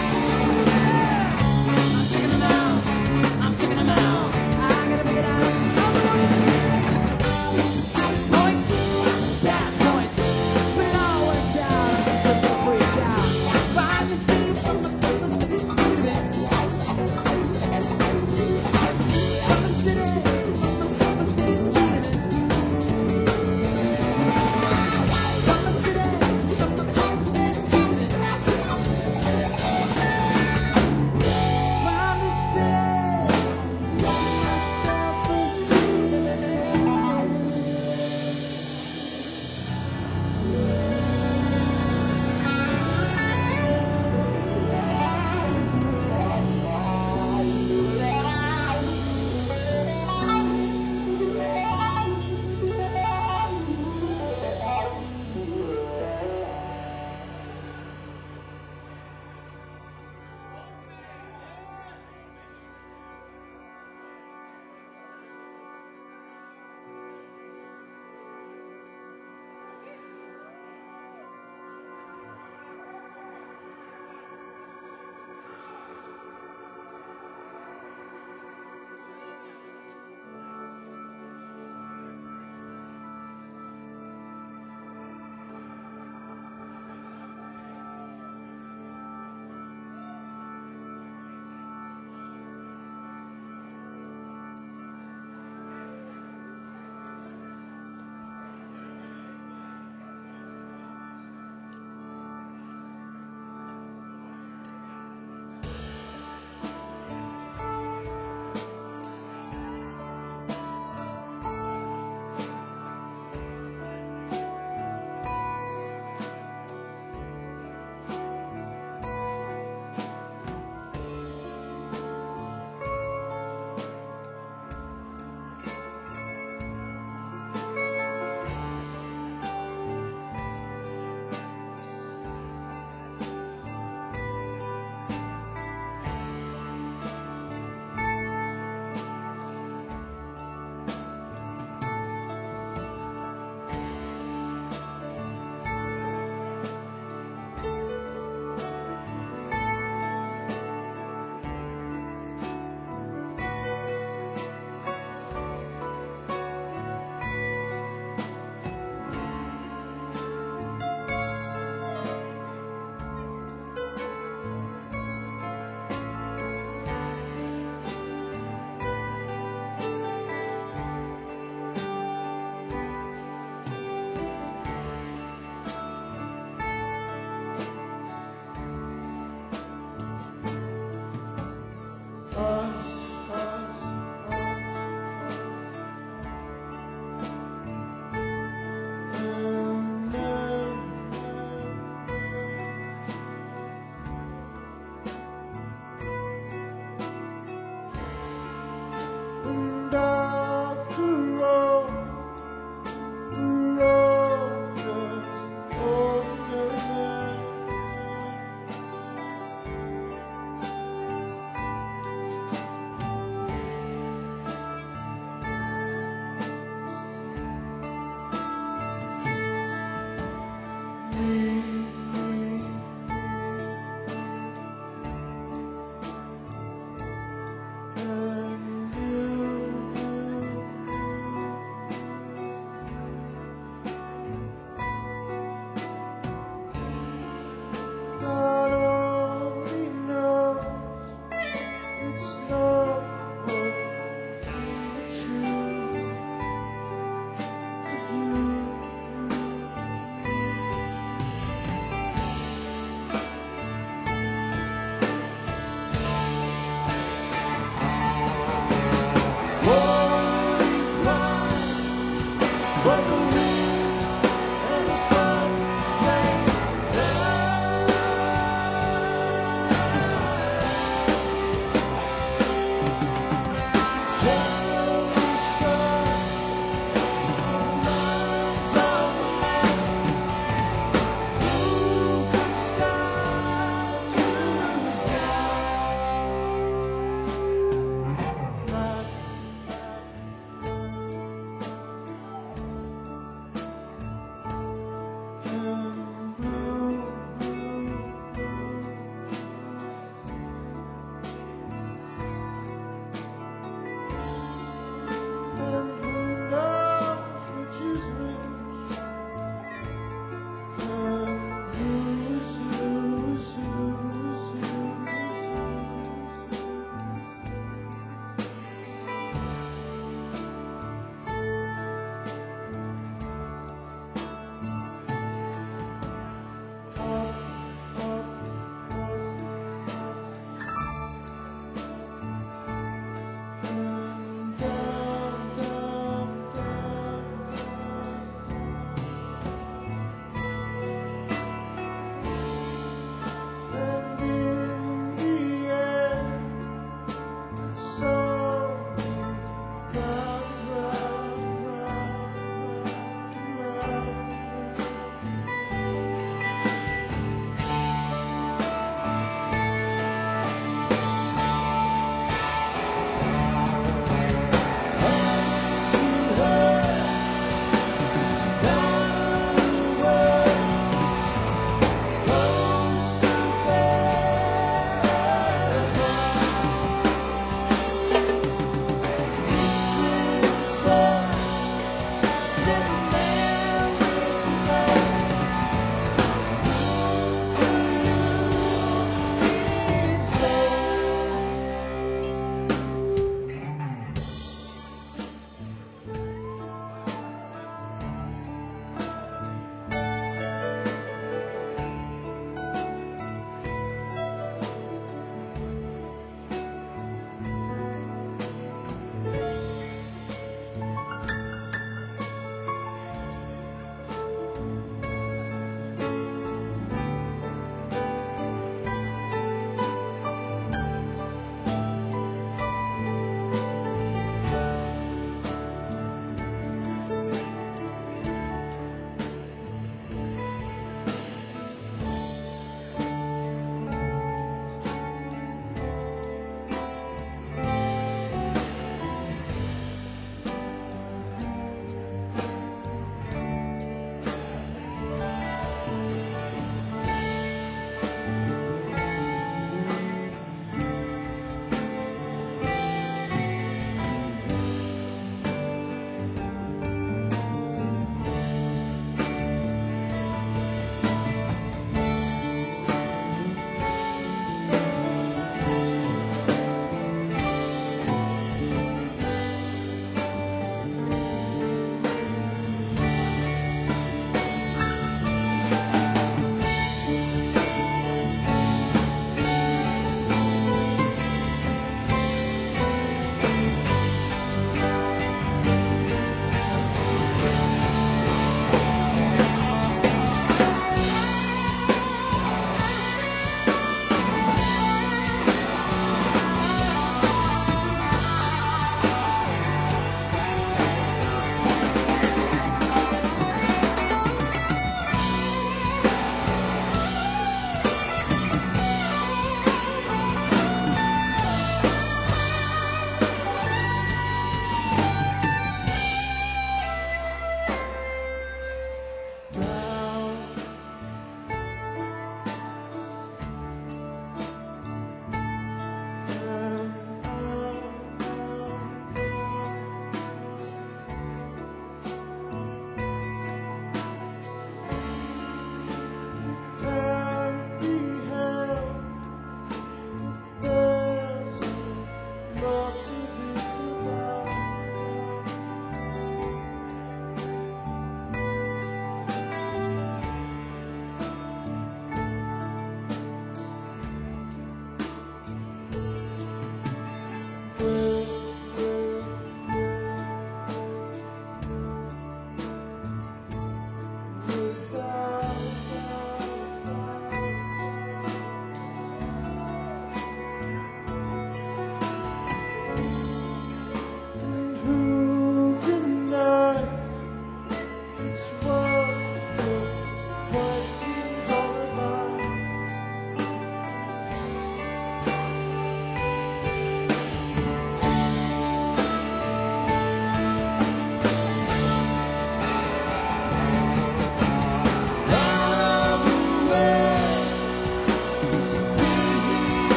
I'm checking them out. I'm checking them out. I gotta make it out. I'm the one who's points, bad points. But it all works out. I'm just looking to freak out. Find the scene from the feelings that you do it. From the city, from the city,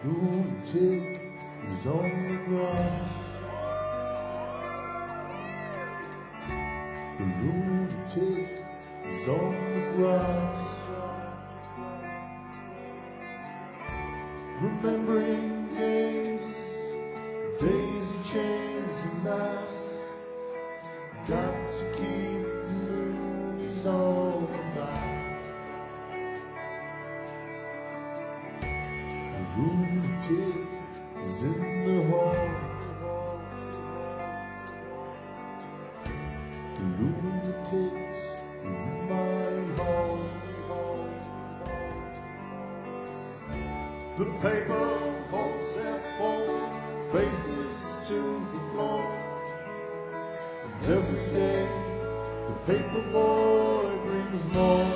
lunatic is on the grass. The lunatic is on the grass. Remembering days, daisy chains and laughs. Got to keep the loonies all alive. The lunatic is in the hall. The lunatics in my hall. The paper holds their fallen faces to the floor. And every day the paper boy brings more.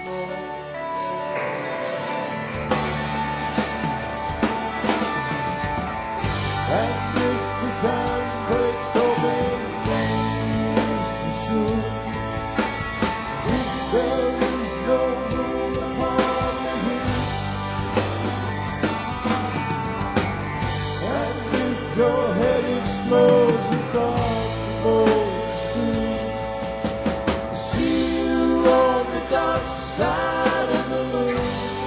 And if the can breaks open games too soon, if there is no room upon the hill, and if your head explodes without the bolts through, see you on the dark side of the moon.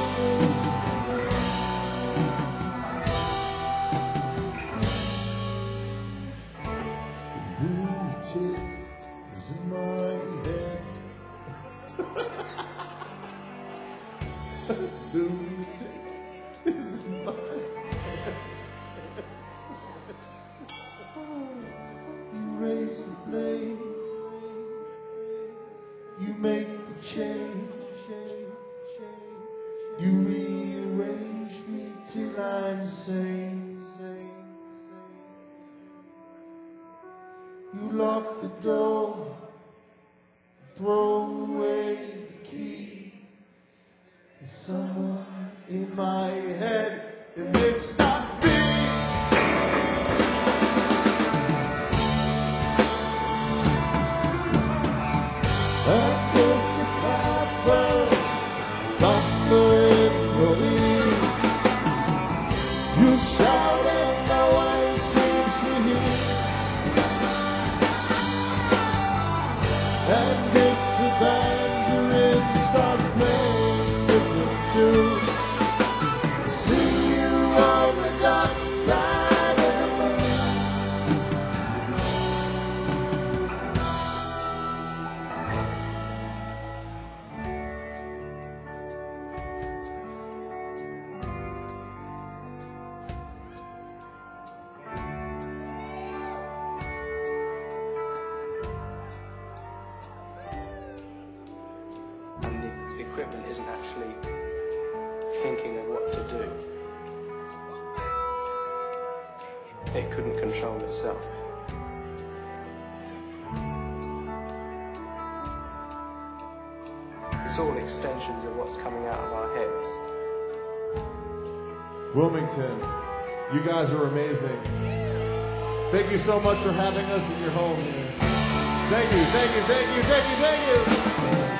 Lunatic is in my head. Lunatic is in my head. You raise the blade, you make the change, you rearrange me till I'm sane. You lock the door, throw away the key. There's someone in my head, and it's not me. And if the clappers thunder in your ear, you shout and no one seems to hear. And if the mandarin starts playing with the tunes, see you on the dark side of the moon. And the equipment isn't actually thinking of what to do. It couldn't control itself. It's all extensions of what's coming out of our heads. Wilmington, you guys are amazing. Thank you so much for having us in your home here. Thank you, thank you, thank you, thank you, thank you.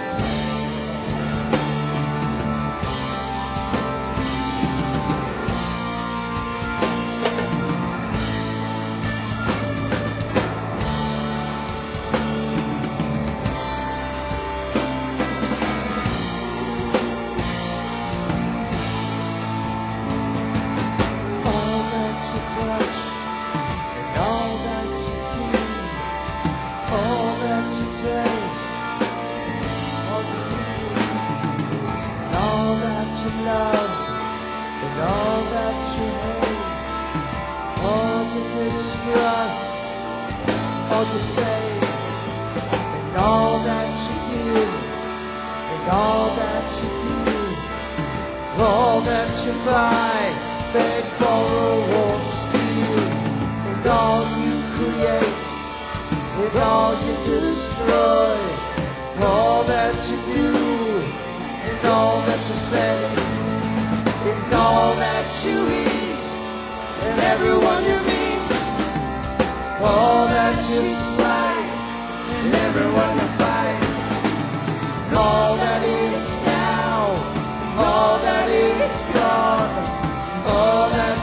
All that you touch and all that you see, all that you taste, all that you feel, and all that you love and all that you hate, all you distrust, all you say, and all that you give, and all that you do, all that you buy, beg, borrow, or steal, and all you create, and all you destroy, all that you do, and all that you say, and all that you eat, and everyone you meet, all that you slight, and everyone you fight, and all that is now, all that is gone, all that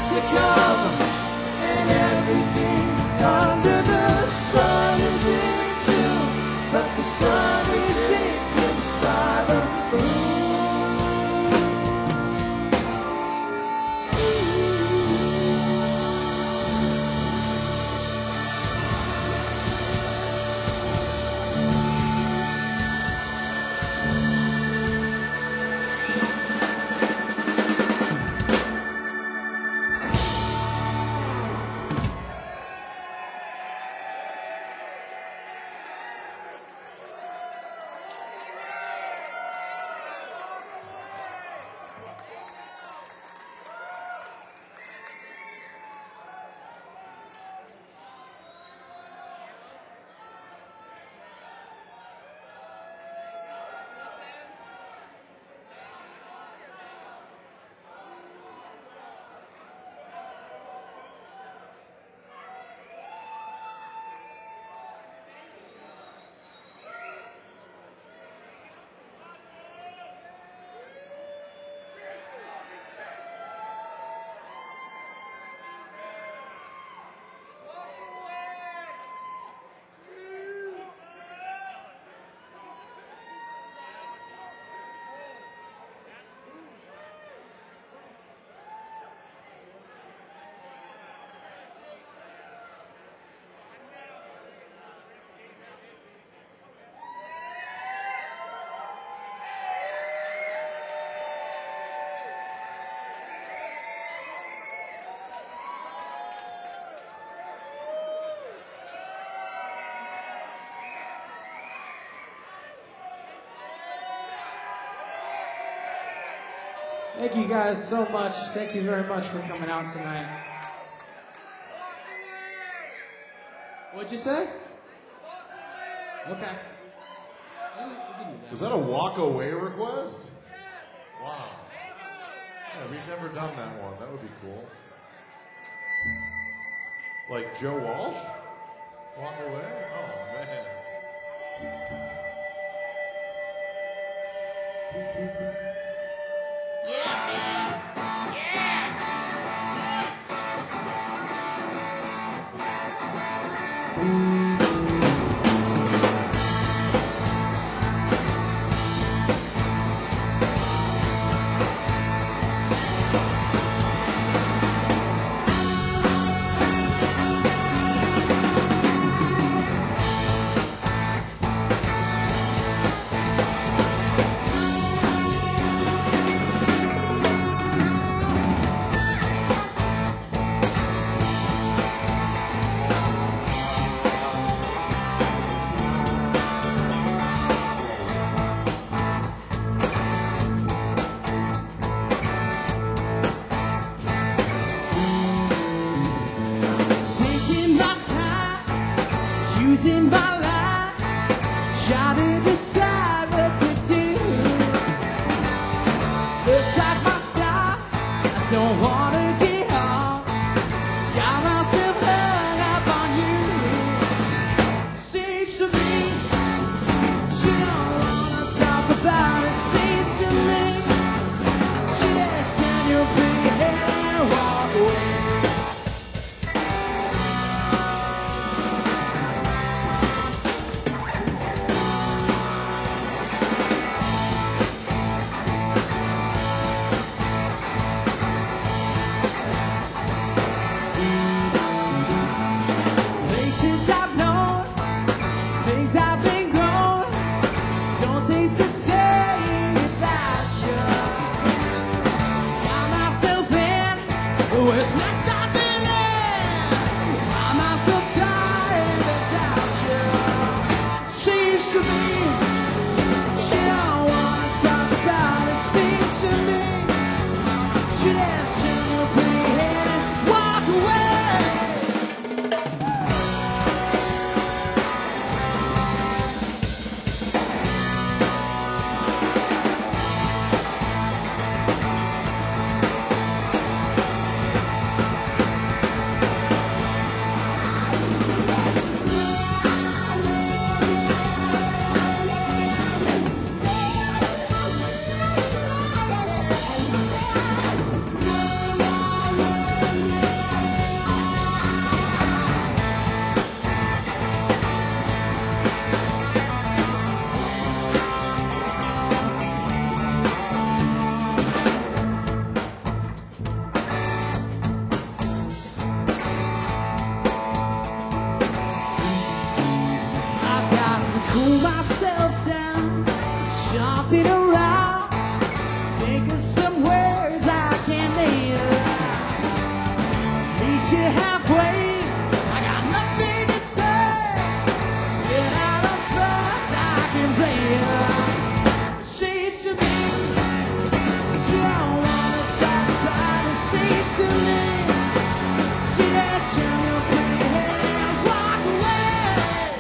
Thank you guys so much. Thank you very much for coming out tonight. What'd you say? Okay. Was that a walk away request? Wow. Yeah, we've never done that one. That would be cool. Like Joe Walsh? Walk away? Oh, man. Yeah, man. Taking my time, using my life, trying to decide what to do. Looks like my style, I don't wanna get home. Got myself hung up on you. Seems to me, she don't wanna talk about it. Seems to me, she just turn your pretty head and walk away. Places I've known, things I've been grown, don't taste the same without you. Got myself in, where's my stopping in? Find myself starting without you. Seems to me, she don't wanna talk about it. Seems to me, she just turn her pretty head and walk away. I've got to cool myself down, jumping around, think of some words I can nail. Meet you halfway, I got nothing to say. Get out of spots I can play. Seems to me, she don't wanna talk about it. Seems to me, she just turn your pretty head and walk away.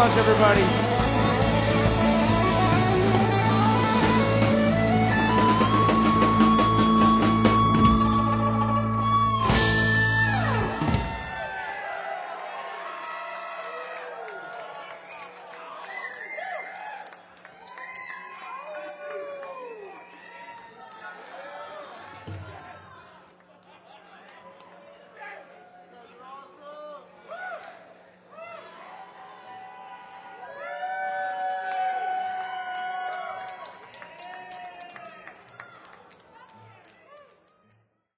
much, everybody.